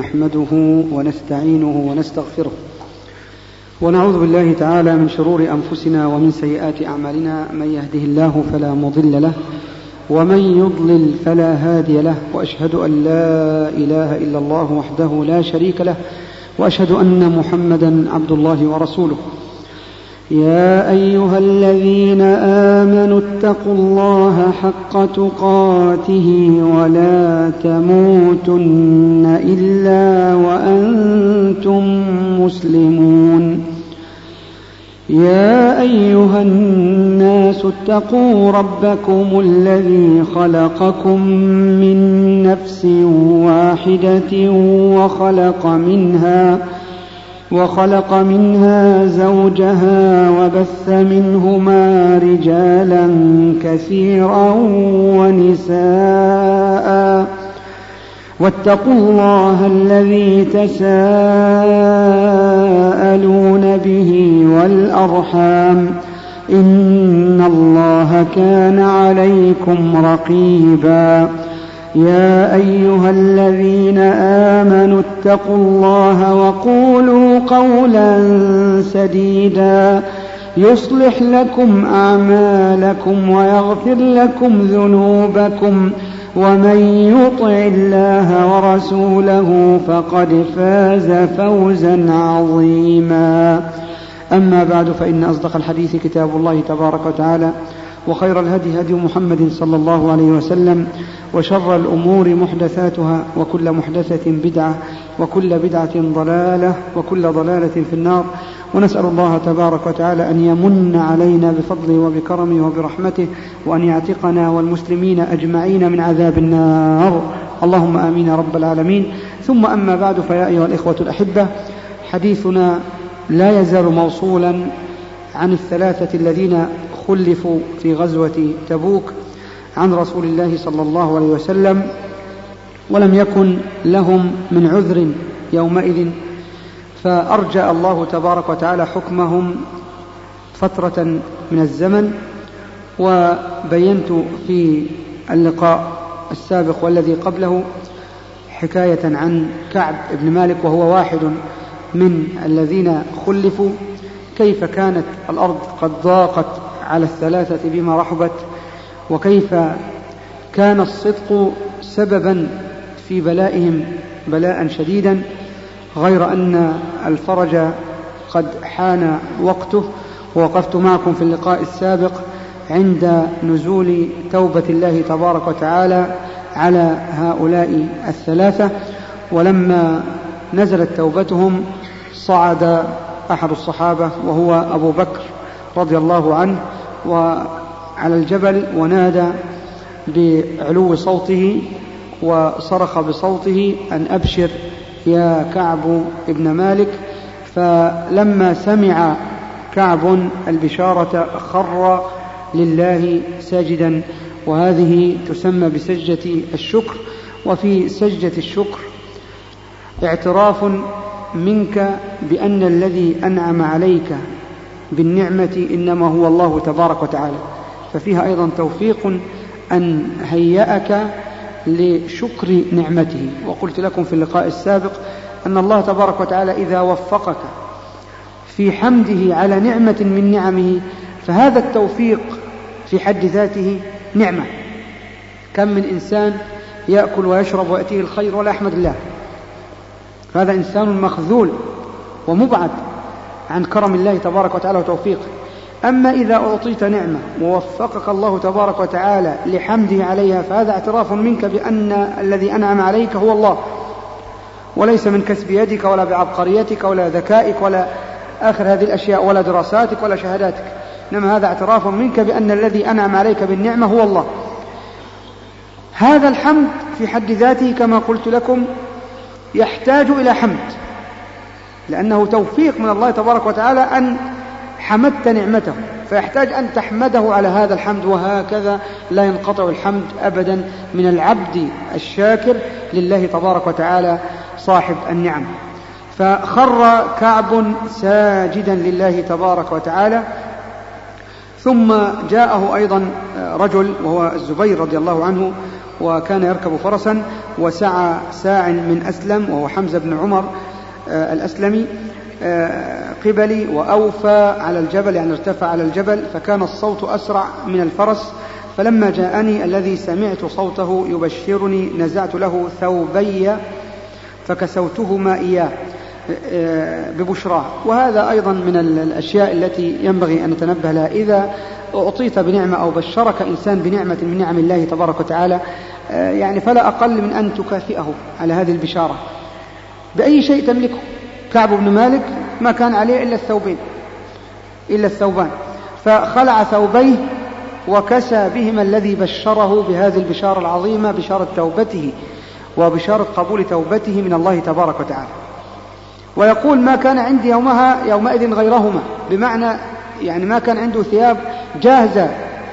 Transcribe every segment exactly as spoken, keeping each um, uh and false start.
نحمده ونستعينه ونستغفره ونعوذ بالله تعالى من شرور أنفسنا ومن سيئات أعمالنا. من يهده الله فلا مضل له ومن يضلل فلا هادي له، وأشهد أن لا إله إلا الله وحده لا شريك له، وأشهد أن محمدا عبد الله ورسوله. يا أيها الذين آمنوا اتقوا الله حق تقاته ولا تموتن إلا وأنتم مسلمون. يا أيها الناس اتقوا ربكم الذي خلقكم من نفس واحدة وخلق منها وخلق منها زوجها وبث منهما رجالا كثيرا ونساء، واتقوا الله الذي تساءلون به والأرحام، إن الله كان عليكم رقيبا. يا أيها الذين آمنوا اتقوا الله وقولوا قولا سديدا يصلح لكم أعمالكم ويغفر لكم ذنوبكم، ومن يطع الله ورسوله فقد فاز فوزا عظيما. أما بعد، فإن أصدق الحديث كتاب الله تبارك وتعالى، وخير الهدي هدي محمد صلى الله عليه وسلم، وشر الأمور محدثاتها، وكل محدثة بدعة، وكل بدعة ضلالة، وكل ضلالة في النار. ونسأل الله تبارك وتعالى أن يمن علينا بفضله وبكرمه وبرحمته، وأن يعتقنا والمسلمين أجمعين من عذاب النار، اللهم آمين يا رب العالمين. ثم أما بعد، فيا أيها الإخوة الأحبة، حديثنا لا يزال موصولا عن الثلاثة الذين خلفوا في غزوة تبوك عن رسول الله صلى الله عليه وسلم، ولم يكن لهم من عذر يومئذ، فأرجى الله تبارك وتعالى حكمهم فترة من الزمن. وبينت في اللقاء السابق والذي قبله حكاية عن كعب بن مالك، وهو واحد من الذين خلفوا، كيف كانت الأرض قد ضاقت على الثلاثة بما رحبت، وكيف كان الصدق سببا في بلائهم بلاء شديدا، غير أن الفرج قد حان وقته. ووقفت معكم في اللقاء السابق عند نزول توبة الله تبارك وتعالى على هؤلاء الثلاثة، ولما نزلت توبتهم صعد أحد الصحابة وهو أبو بكر رضي الله عنه وعلى الجبل، ونادى بعلو صوته وصرخ بصوته أن أبشر يا كعب ابن مالك. فلما سمع كعب البشارة خر لله ساجدا، وهذه تسمى بسجدة الشكر. وفي سجدة الشكر اعتراف منك بأن الذي أنعم عليك بالنعمة إنما هو الله تبارك وتعالى، ففيها أيضا توفيق أن هيأك لشكر نعمته. وقلت لكم في اللقاء السابق أن الله تبارك وتعالى إذا وفقك في حمده على نعمة من نعمه، فهذا التوفيق في حد ذاته نعمة. كم من إنسان يأكل ويشرب ويأتيه الخير ولا يحمد الله، فهذا إنسان مخذول ومبعد عن كرم الله تبارك وتعالى وتوفيقه. أما إذا أعطيت نعمة ووفقك الله تبارك وتعالى لحمده عليها، فهذا اعتراف منك بأن الذي أنعم عليك هو الله، وليس من كسب يدك ولا بعبقريتك ولا ذكائك ولا آخر هذه الأشياء ولا دراساتك ولا شهاداتك، إنما هذا اعتراف منك بأن الذي أنعم عليك بالنعمة هو الله. هذا الحمد في حد ذاته كما قلت لكم يحتاج إلى حمد، لأنه توفيق من الله تبارك وتعالى أن حمدت نعمته، فيحتاج أن تحمده على هذا الحمد. وهكذا لا ينقطع الحمد أبدا من العبد الشاكر لله تبارك وتعالى صاحب النعم. فخر كعب ساجدا لله تبارك وتعالى. ثم جاءه أيضا رجل وهو الزبير رضي الله عنه، وكان يركب فرسا، وسعى ساع من أسلم وهو حمزة بن عمر الأسلمي قبلي وأوفى على الجبل، يعني ارتفع على الجبل، فكان الصوت أسرع من الفرس. فلما جاءني الذي سمعت صوته يبشرني نزعت له ثوبي فكسوتهما إياه ببشراه. وهذا أيضا من الأشياء التي ينبغي أن نتنبه لها. إذا أعطيت بنعمة أو بشرك إنسان بنعمة من نعم الله تبارك وتعالى، يعني فلا أقل من أن تكافئه على هذه البشارة بأي شيء تملكه. كعب بن مالك ما كان عليه إلا الثوبين إلا الثوبان، فخلع ثوبيه وكسى بهما الذي بشره بهذه البشارة العظيمة، بشارة توبته وبشارة قبول توبته من الله تبارك وتعالى. ويقول ما كان عندي يومها يومئذ غيرهما، بمعنى يعني ما كان عنده ثياب جاهزة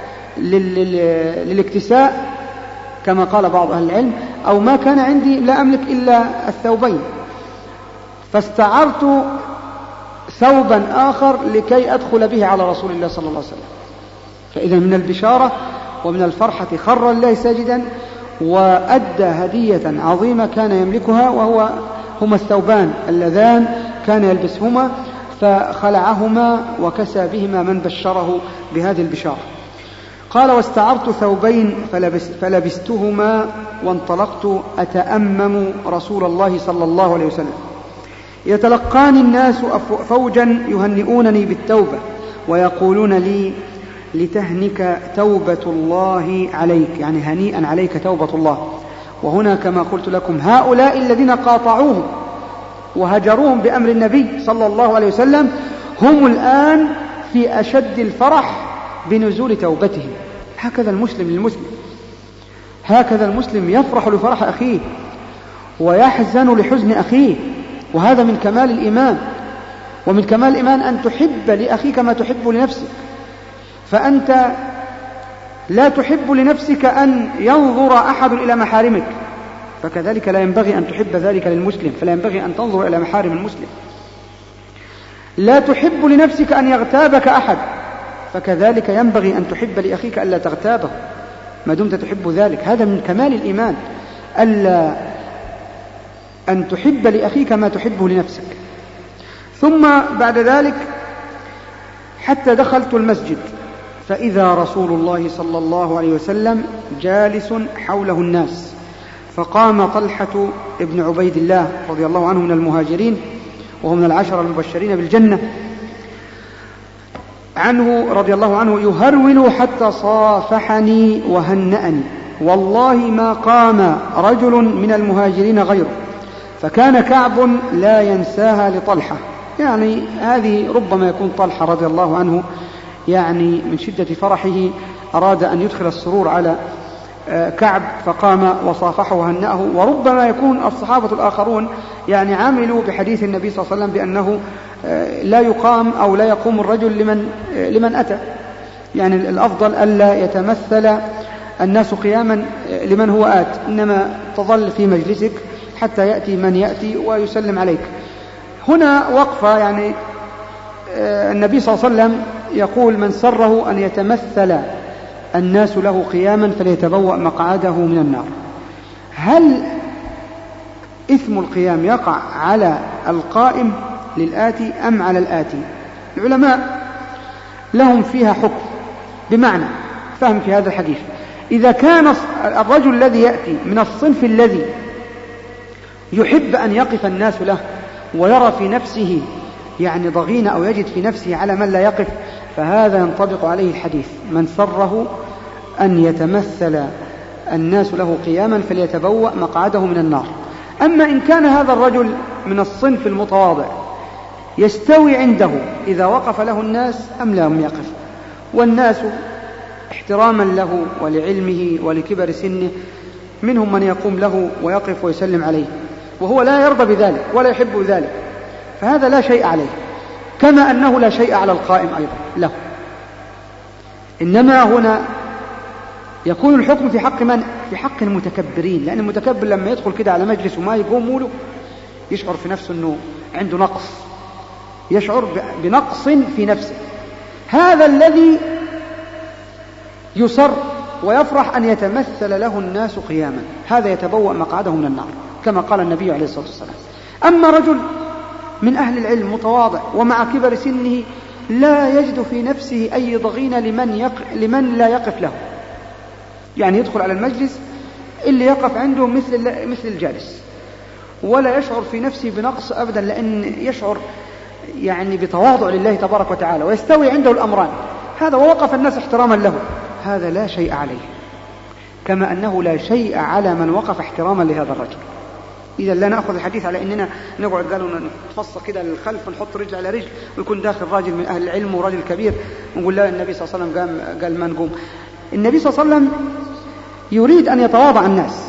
للاكتساء كما قال بعض أهل العلم، أو ما كان عندي لا أملك إلا الثوبين، فاستعرت ثوبا آخر لكي أدخل به على رسول الله صلى الله عليه وسلم. فإذا من البشارة ومن الفرحة خر الله ساجدا وأدى هدية عظيمة كان يملكها، وهو هما الثوبان اللذان كان يلبسهما، فخلعهما وكسى بهما من بشره بهذه البشارة. قال واستعرت ثوبين فلبس فلبستهما وانطلقت أتأمم رسول الله صلى الله عليه وسلم. يتلقاني الناس فوجا يهنئونني بالتوبة ويقولون لي لتهنك توبة الله عليك، يعني هنيئا عليك توبة الله. وهنا كما قلت لكم هؤلاء الذين قاطعوهم وهجروهم بأمر النبي صلى الله عليه وسلم هم الآن في أشد الفرح بنزول توبتهم. هكذا المسلم للمسلم، هكذا المسلم يفرح لفرح أخيه ويحزن لحزن أخيه، وهذا من كمال الإيمان. ومن كمال الإيمان أن تحب لأخيك ما تحب لنفسك، فأنت لا تحب لنفسك أن ينظر أحد إلى محارمك، فكذلك لا ينبغي أن تحب ذلك للمسلم، فلا ينبغي أن تنظر إلى محارم المسلم. لا تحب لنفسك أن يغتابك أحد، فكذلك ينبغي أن تحب لأخيك ألا تغتابه ما دمت تحب ذلك. هذا من كمال الإيمان، ألا أن تحب لأخيك ما تحبه لنفسك. ثم بعد ذلك حتى دخلت المسجد فإذا رسول الله صلى الله عليه وسلم جالس حوله الناس، فقام طلحة ابن عبيد الله رضي الله عنه من المهاجرين وهو من العشرة المبشرين بالجنة عنه رضي الله عنه يهرول حتى صافحني وهنأني، والله ما قام رجل من المهاجرين غيره، فكان كعب لا ينساها لطلحة. يعني هذه ربما يكون طلحة رضي الله عنه يعني من شدة فرحه أراد أن يدخل السرور على كعب فقام وصافحه وهنأه. وربما يكون الصحابة الآخرون يعني عملوا بحديث النبي صلى الله عليه وسلم بأنه لا يقام أو لا يقوم الرجل لمن, لمن أتى، يعني الأفضل ألا يتمثل الناس قياما لمن هو آت، إنما تظل في مجلسك حتى يأتي من يأتي ويسلم عليك. هنا وقفة، يعني النبي صلى الله عليه وسلم يقول من سره أن يتمثل الناس له قياما فليتبوأ مقعده من النار. هل إثم القيام يقع على القائم للآتي أم على الآتي؟ العلماء لهم فيها حكم، بمعنى فهم في هذا الحديث إذا كان الرجل الذي يأتي من الصنف الذي يحب أن يقف الناس له ويرى في نفسه يعني ضغينة أو يجد في نفسه على من لا يقف، فهذا ينطبق عليه الحديث من سره أن يتمثل الناس له قياما فليتبوأ مقعده من النار. أما إن كان هذا الرجل من الصنف المتواضع يستوي عنده إذا وقف له الناس أم لم يقف، والناس احتراما له ولعلمه ولكبر سنه منهم من يقوم له ويقف ويسلم عليه وهو لا يرضى بذلك ولا يحب ذلك، فهذا لا شيء عليه، كما أنه لا شيء على القائم أيضا له. إنما هنا يكون الحكم في حق من؟ في حق المتكبرين، لأن المتكبر لما يدخل كده على مجلس وما يقوم له يشعر في نفسه أنه عنده نقص، يشعر بنقص في نفسه. هذا الذي يصر ويفرح أن يتمثل له الناس قياما، هذا يتبوأ مقعده من النار كما قال النبي عليه الصلاة والسلام. أما رجل من أهل العلم متواضع ومع كبر سنه لا يجد في نفسه أي ضغينة لمن, يق... لمن لا يقف له، يعني يدخل على المجلس اللي يقف عنده مثل, مثل الجالس، ولا يشعر في نفسه بنقص أبدا، لأن يشعر يعني بتواضع لله تبارك وتعالى ويستوي عنده الأمران، هذا ووقف الناس احتراما له، هذا لا شيء عليه، كما أنه لا شيء على من وقف احتراما لهذا الرجل. إذا لا نأخذ الحديث على أننا نقعد قالوا نتفصل كده للخلف ونحط رجل على رجل ويكون داخل راجل من أهل العلم وراجل كبير ونقول لا النبي صلى الله عليه وسلم قام قال ما نقوم. النبي صلى الله عليه وسلم يريد أن يتواضع الناس،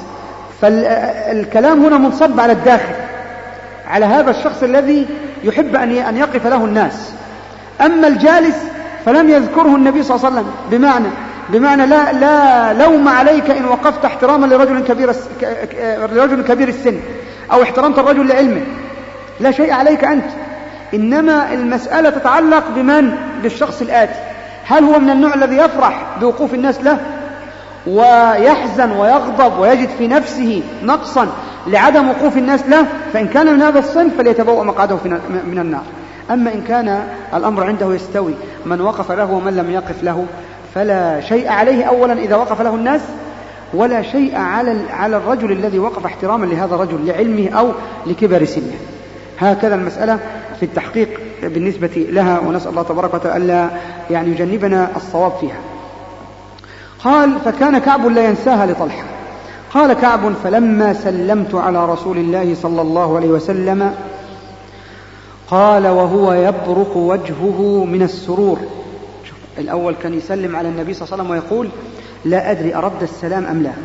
فالكلام هنا منصب على الداخل، على هذا الشخص الذي يحب أن يقف له الناس. أما الجالس فلم يذكره النبي صلى الله عليه وسلم، بمعنى بمعنى لا لا لوم عليك إن وقفت احتراما لرجل كبير لرجل كبير السن أو احترمت الرجل لعلمه، لا شيء عليك أنت، إنما المسألة تتعلق بمن؟ بالشخص الآتي، هل هو من النوع الذي يفرح بوقوف الناس له ويحزن ويغضب ويجد في نفسه نقصا لعدم وقوف الناس له؟ فإن كان من هذا الصنف فليتبوأ مقعده من النار. أما إن كان الأمر عنده يستوي من وقف له ومن لم يقف له فلا شيء عليه أولا إذا وقف له الناس، ولا شيء على على الرجل الذي وقف احتراما لهذا الرجل لعلمه أو لكبر سنه. هكذا المسألة في التحقيق بالنسبة لها، ونسأل الله تبارك وتعالى يعني يجنبنا الصواب فيها. قال فكان كعب لا ينساها لطلحة. قال كعب فلما سلمت على رسول الله صلى الله عليه وسلم قال وهو يبرق وجهه من السرور. الأول كان يسلم على النبي صلى الله عليه وسلم ويقول لا أدري أرد السلام أم لا،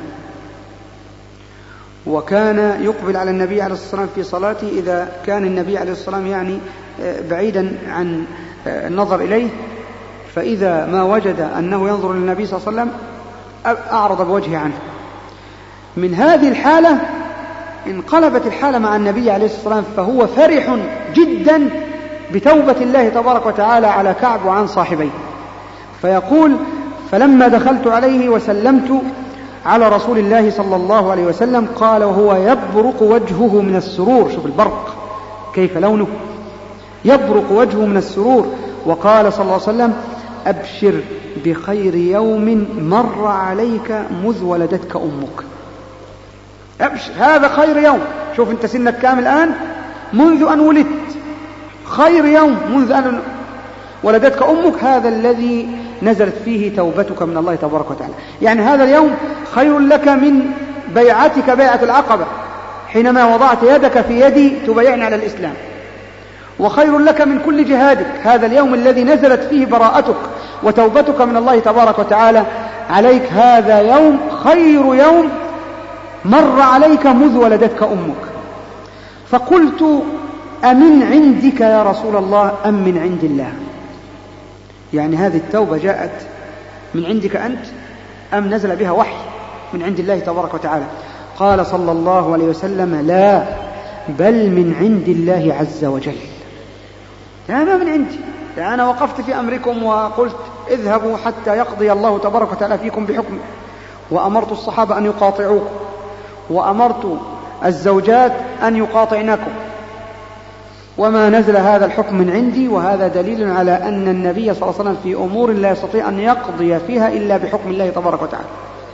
وكان يقبل على النبي عليه الصلاة والسلام في صلاته إذا كان النبي عليه الصلاة والسلام يعني بعيدا عن النظر إليه، فإذا ما وجد أنه ينظر للنبي صلى الله عليه وسلم أعرض بوجهه عنه. من هذه الحالة انقلبت الحالة مع النبي عليه الصلاة والسلام، فهو فرح جدا بتوبة الله تبارك وتعالى على كعب وعن صاحبيه، فيقول فلما دخلت عليه وسلمت على رسول الله صلى الله عليه وسلم قال وهو يبرق وجهه من السرور، شوف البرق كيف لونه، يبرق وجهه من السرور، وقال صلى الله عليه وسلم أبشر بخير يوم مر عليك مذ ولدتك أمك. أبشر، هذا خير يوم، شوف أنت سنك كام الآن، منذ أن ولدت، خير يوم منذ أن ولدتك أمك، هذا الذي نزلت فيه توبتك من الله تبارك وتعالى. يعني هذا اليوم خير لك من بيعتك بيعة العقبة حينما وضعت يدك في يدي تبايعني على الإسلام، وخير لك من كل جهادك، هذا اليوم الذي نزلت فيه براءتك وتوبتك من الله تبارك وتعالى عليك، هذا يوم خير يوم مر عليك مذ ولدتك أمك. فقلت أمن عندك يا رسول الله أم من عند الله؟ يعني هذه التوبة جاءت من عندك أنت أم نزل بها وحي من عند الله تبارك وتعالى؟ قال صلى الله عليه وسلم لا بل من عند الله عز وجل. لا ما من عندي، أنا وقفت في أمركم وقلت اذهبوا حتى يقضي الله تبارك وتعالى فيكم بحكم، وأمرت الصحابة أن يقاطعوكم، وأمرت الزوجات أن يقاطعنكم، وما نزل هذا الحكم من عندي، وهذا دليل على أن النبي صلى الله عليه وسلم في أمور لا يستطيع أن يقضي فيها إلا بحكم الله تبارك وتعالى،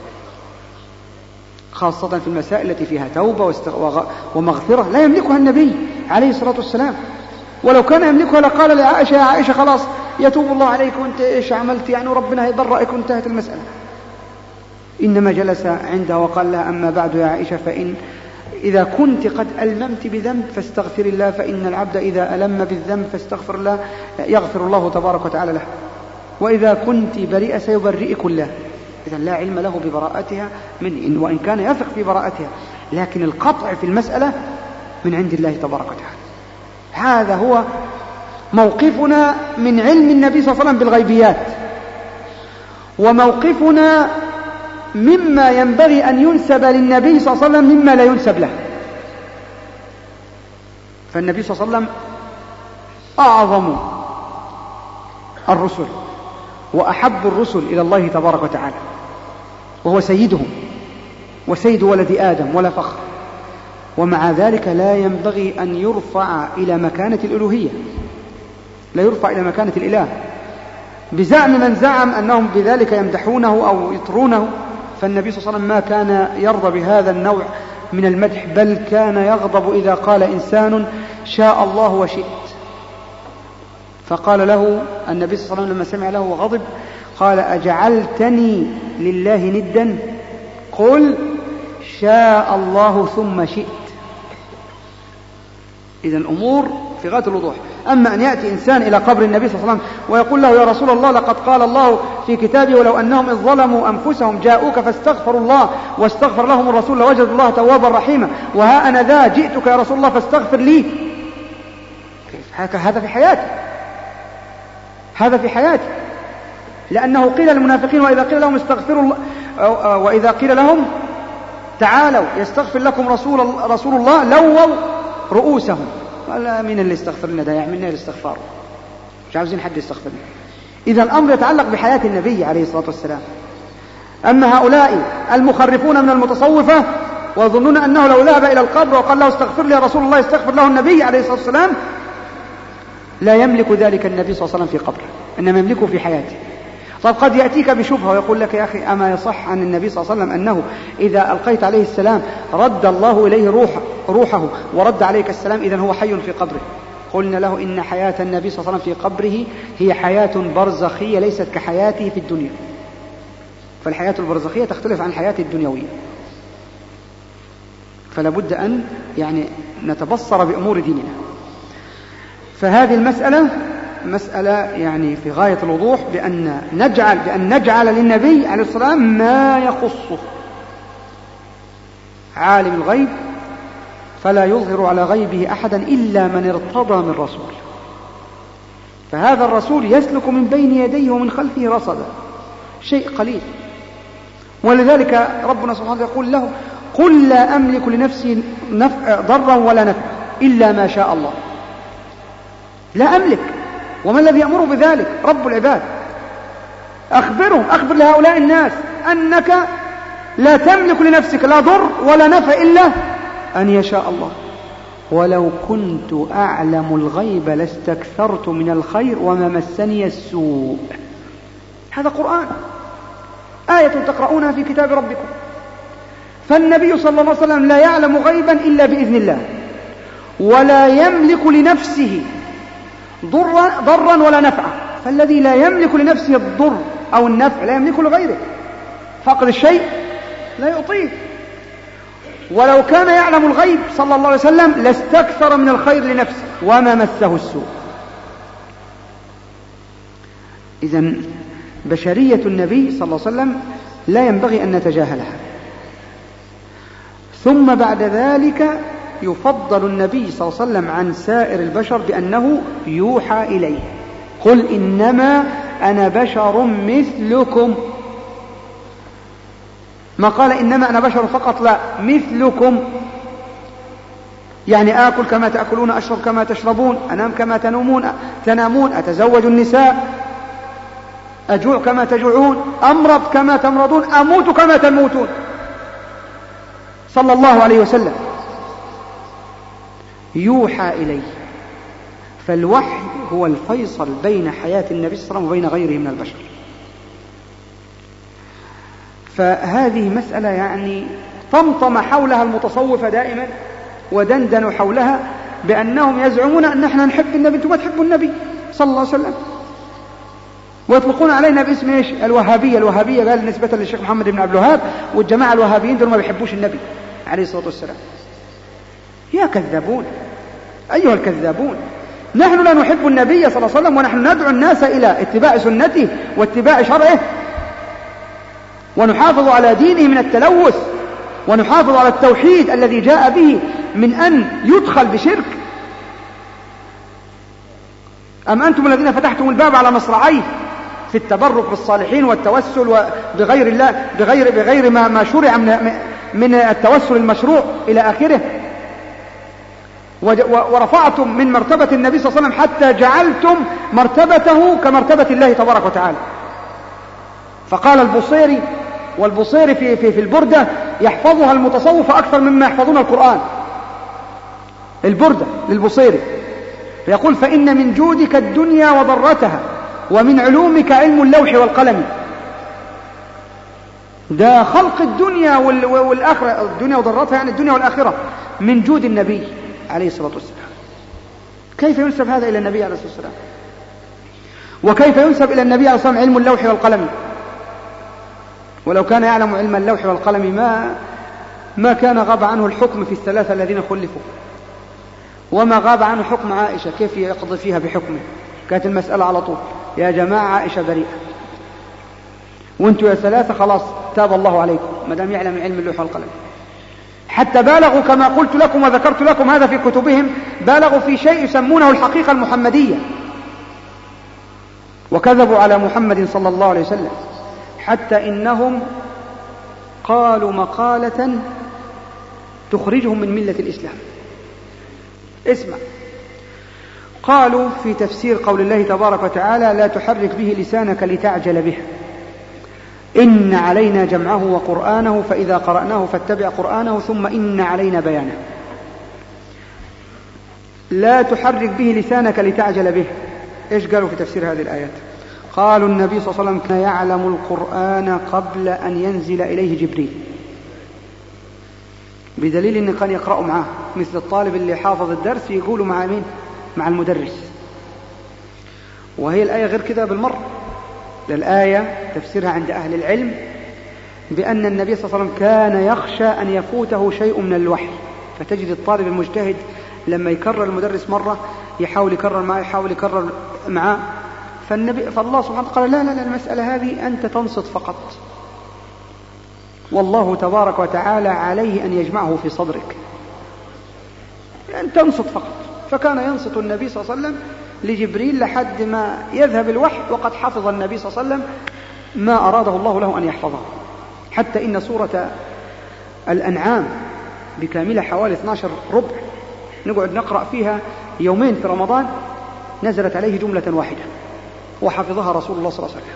خاصة في المسائل التي فيها توبة ومغفرة لا يملكها النبي عليه الصلاة والسلام، ولو كان يملكها لقال لعائشة يا عائشة خلاص يتوب الله عليك وانت ايش عملت يعني وربنا يبرئك وانتهت المسألة، إنما جلس عندها وقال لها أما بعد يا عائشة فإن إذا كنت قد ألممت بذنب فاستغفر الله، فإن العبد إذا ألم بالذنب فاستغفر الله يغفر الله تبارك وتعالى له، وإذا كنت بريئة سيبرئك الله. إذا لا علم له ببراءتها من إن وإن كان يثق في براءتها، لكن القطع في المسألة من عند الله تبارك وتعالى. هذا هو موقفنا من علم النبي صلى الله عليه وسلم بالغيبيات، وموقفنا مما ينبغي أن ينسب للنبي صلى الله عليه وسلم مما لا ينسب له. فالنبي صلى الله عليه وسلم أعظم الرسل وأحب الرسل إلى الله تبارك وتعالى، وهو سيدهم وسيد ولد آدم ولا فخر، ومع ذلك لا ينبغي أن يرفع إلى مكانة الألوهية، لا يرفع إلى مكانة الإله بزعم من زعم أنهم بذلك يمدحونه أو يطرونه. فالنبي صلى الله عليه وسلم ما كان يرضى بهذا النوع من المدح، بل كان يغضب إذا قال إنسان شاء الله وشئت. فقال له النبي صلى الله عليه وسلم لما سمع له وغضب قال أجعلتني لله ندا؟ قل شاء الله ثم شئت. إذن الأمور في غاية الوضوح. أما أن يأتي إنسان إلى قبر النبي صلى الله عليه وسلم ويقول له يا رسول الله لقد قال الله في كتابه ولو أنهم إذ ظلموا أنفسهم جاءوك فاستغفروا الله واستغفر لهم الرسول لوجدوا الله توابا رحيما، وها أنا ذا جئتك يا رسول الله فاستغفر لي. هذا في حياتي، هذا في حياتي، لأنه قيل للمنافقين وإذا قيل لهم استغفروا الله وإذا قيل لهم تعالوا يستغفر لكم رسول, رسول الله لووا رؤوسهم. قال مين اللي استغفر لنا ده؟ يعملنا الاستغفار، مش عاوزين حد يستغفر لنا. إذا الأمر يتعلق بحياة النبي عليه الصلاة والسلام. أما هؤلاء المخرفون من المتصوفة ويظنون أنه لو ذهب إلى القبر وقال له استغفر لي يا رسول الله يستغفر له النبي عليه الصلاة والسلام، لا يملك ذلك النبي صلى الله عليه وسلم في قبره، إنما يملكه في حياته. طب قد يأتيك بشبهة ويقول لك يا أخي أما يصح عن النبي صلى الله عليه وسلم أنه إذا ألقيت عليه السلام رد الله إليه روح روحه ورد عليك السلام، إذن هو حي في قبره. قلنا له إن حياة النبي صلى الله عليه وسلم في قبره هي حياة برزخية ليست كحياته في الدنيا، فالحياة البرزخية تختلف عن الحياة الدنيوية، فلا بد أن يعني نتبصر بأمور ديننا. فهذه المسألة مسألة يعني في غاية الوضوح، بأن نجعل, بأن نجعل للنبي عليه الصلاة والسلام ما يخصه. عالم الغيب فلا يظهر على غيبه أحدا إلا من ارتضى من رسول، فهذا الرسول يسلك من بين يديه ومن خلفه رصدا، شيء قليل. ولذلك ربنا سبحانه وتعالى يقول له قل لا أملك لنفسي ضرا ولا نفعا إلا ما شاء الله. لا أملك، وما الذي يأمر بذلك؟ رب العباد. أخبرهم، أخبر لهؤلاء الناس أنك لا تملك لنفسك لا ضر ولا نفع إلا أن يشاء الله. ولو كنت أعلم الغيب لاستكثرت من الخير وما مسني السوء. هذا قرآن، آية تقرؤونها في كتاب ربكم. فالنبي صلى الله عليه وسلم لا يعلم غيبا إلا بإذن الله، ولا يملك لنفسه ضرا, ضرا ولا نفعا. فالذي لا يملك لنفسه الضر أو النفع لا يملك لغيره. فقد الشيء لا يعطيه. ولو كان يعلم الغيب صلى الله عليه وسلم لاستكثر من الخير لنفسه وما مسه السوء. إذن بشرية النبي صلى الله عليه وسلم لا ينبغي أن نتجاهلها. ثم بعد ذلك يفضل النبي صلى الله عليه وسلم عن سائر البشر بأنه يوحى إليه. قل إنما أنا بشر مثلكم. ما قال إنما أنا بشر فقط، لا، مثلكم، يعني آكل كما تأكلون، أشرب كما تشربون، أنام كما تنامون تنامون أتزوج النساء، أجوع كما تجوعون، أمرض كما تمرضون، أموت كما تموتون، صلى الله عليه وسلم. يوحى إليه. فالوحي هو الفيصل بين حياة النبي صلى الله عليه وسلم وبين غيره من البشر. فهذه مسألة يعني طمطم حولها المتصوفة دائما ودندنوا حولها بأنهم يزعمون أن احنا نحب النبي، انتم ما تحبوا النبي صلى الله عليه وسلم، ويطلقون علينا باسم ايش؟ الوهابية. الوهابية قال نسبة للشيخ محمد بن عبد الوهاب، والجماعة الوهابيين دول ما بيحبوش النبي عليه الصلاة والسلام. يا كذابون، أيها الكذابون، نحن لا نحب النبي صلى الله عليه وسلم، ونحن ندعو الناس إلى اتباع سنته واتباع شرعه، ونحافظ على دينه من التلوث، ونحافظ على التوحيد الذي جاء به من أن يدخل بشرك. أم أنتم الذين فتحتم الباب على مصراعيه في التبرك بالصالحين والتوسل بغير الله بغير بغير ما ما شرع من من التوسل المشروع إلى آخره، ورفعتم من مرتبة النبي صلى الله عليه وسلم حتى جعلتم مرتبته كمرتبة الله تبارك وتعالى. فقال البصيري والبصيري في, في, في البردة يحفظها المتصوف أكثر مما يحفظون القرآن. البردة للبصيري فيقول فإن من جودك الدنيا وضرتها ومن علومك علم اللوح والقلم. ده خلق الدنيا والآخرة، الدنيا وضرتها يعني الدنيا والآخرة من جود النبي عليه الصلاة والسلام. كيف ينسب هذا إلى النبي عليه الصلاة والسلام؟ وكيف ينسب إلى النبي عليه الصلاة والسلام علم اللوح والقلم؟ ولو كان يعلم علم اللوح والقلم ما ما كان غاب عنه الحكم في الثلاثة الذين خلفوا، وما غاب عنه حكم عائشة كيف يقضي فيها بحكمه. كانت المسألة على طول يا جماعة عائشة بريئة، وانتوا يا ثلاثة خلاص تاب الله عليكم ما دام يعلم علم اللوح والقلم. حتى بالغوا كما قلت لكم وذكرت لكم هذا في كتبهم، بالغوا في شيء يسمونه الحقيقة المحمدية، وكذبوا على محمد صلى الله عليه وسلم حتى إنهم قالوا مقالة تخرجهم من ملة الإسلام. اسمع، قالوا في تفسير قول الله تبارك وتعالى لا تحرك به لسانك لتعجل به إن علينا جمعه وقرآنه فإذا قرأناه فاتبع قرآنه ثم إن علينا بيانه. لا تحرك به لسانك لتعجل به. إيش قالوا في تفسير هذه الآيات؟ قالوا النبي صلى الله عليه وسلم كان يعلم القرآن قبل أن ينزل إليه جبريل، بدليل أنه كان يقرأ معه مثل الطالب اللي حافظ الدرس يقوله مع مين؟ مع المدرس. وهي الآية غير كذا بالمرة. الآية تفسيرها عند أهل العلم بأن النبي صلى الله عليه وسلم كان يخشى أن يفوته شيء من الوحي، فتجد الطالب المجتهد لما يكرر المدرس مرة يحاول يكرر معه يحاول يكرر معه، فالنبي فالله سبحانه قال لا لا لا المسألة هذه أنت تنصت فقط، والله تبارك وتعالى عليه أن يجمعه في صدرك، أن تنصت فقط. فكان ينصت النبي صلى الله عليه وسلم لجبريل لحد ما يذهب الوحي، وقد حفظ النبي صلى الله عليه وسلم ما أراده الله له أن يحفظه، حتى إن سورة الأنعام بكاملة حوالي اثني عشر ربع نقعد نقرأ فيها يومين في رمضان، نزلت عليه جملة واحدة وحفظها رسول الله صلى الله عليه وسلم.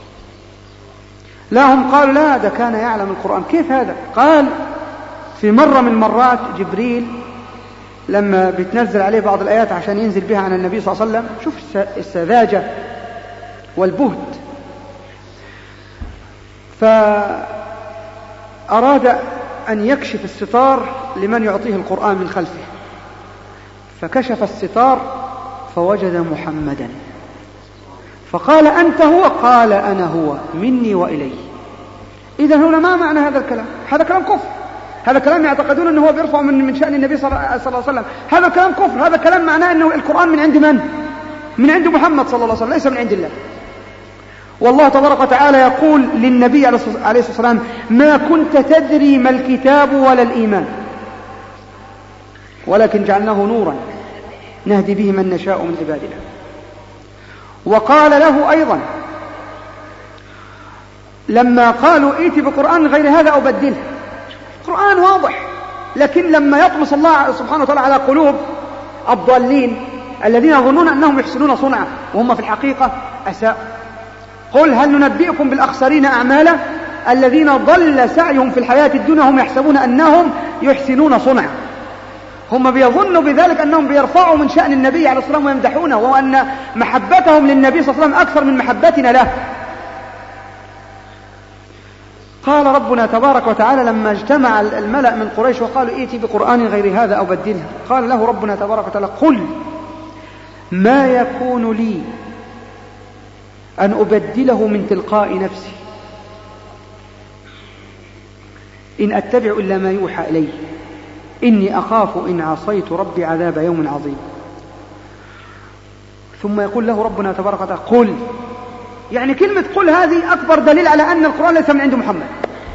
لا هم قالوا لا ده كان يعلم القرآن. كيف هذا؟ قال في مرة من المرات جبريل لما بتنزل عليه بعض الآيات عشان ينزل بها عن النبي صلى الله عليه وسلم، شوف السذاجة والبهت، فأراد أن يكشف الستار لمن يعطيه القرآن من خلفه، فكشف الستار فوجد محمدا فقال أنت هو؟ قال أنا هو مني وإلي. إذن هنا ما معنى هذا الكلام؟ هذا كلام كفر، هذا كلام يعتقدون أنه هو بيرفع من من شأن النبي صلى الله عليه وسلم، هذا كلام كفر، هذا كلام معناه أنه القرآن من عند من؟ من عند محمد صلى الله عليه وسلم، ليس من عند الله. والله تبارك وتعالى يقول للنبي عليه الصلاة والسلام ما كنت تدري ما الكتاب ولا الإيمان ولكن جعلناه نورا نهدي به من نشاء من عبادنا. وقال له أيضا لما قالوا ائت بقرآن غير هذا أو بدله، القرآن واضح، لكن لما يطمس الله سبحانه وتعالى على قلوب الضالين الذين يظنون أنهم يحسنون صنعا وهم في الحقيقة أساء. قل هل ننبئكم بالأخسرين أعمالا الذين ضل سعيهم في الحياة الدنيا هم يحسبون أنهم يحسنون صنعا. هم بيظنوا بذلك أنهم بيرفعوا من شأن النبي عليه الصلاة والسلام ويمدحونه، وأن محبتهم للنبي صلى الله عليه وسلم أكثر من محبتنا له. قال ربنا تبارك وتعالى لما اجتمع الملأ من قريش وقالوا ائتي بقرآن غير هذا أو بدله، قال له ربنا تبارك وتعالى قل ما يكون لي أن أبدله من تلقاء نفسي إن أتبع إلا ما يوحى إلي إني أخاف إن عصيت ربي عذاب يوم عظيم. ثم يقول له ربنا تبارك وتعالى قل، يعني كلمة قل هذه أكبر دليل على أن القرآن ليس من عند محمد،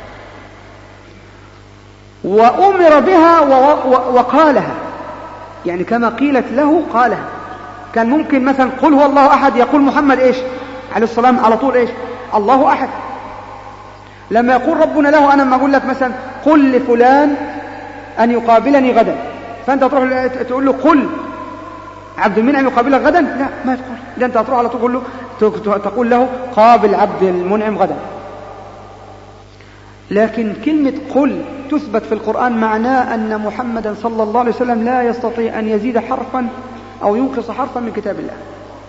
وأمر بها وقالها، يعني كما قيلت له قالها. كان ممكن مثلا قل هو الله أحد يقول محمد إيش عليه السلام على طول إيش الله أحد. لما يقول ربنا له أنا ما أقول لك مثلا قل لفلان أن يقابلني غدا، فأنت تروح تقول له قل عبد المنعم يقابلك غدا، لا ما تقول ده، أنت تروح على طول له تقول له قابل عبد المنعم غدا. لكن كلمة قل تثبت في القرآن معناه أن محمدا صلى الله عليه وسلم لا يستطيع أن يزيد حرفا أو ينقص حرفا من كتاب الله.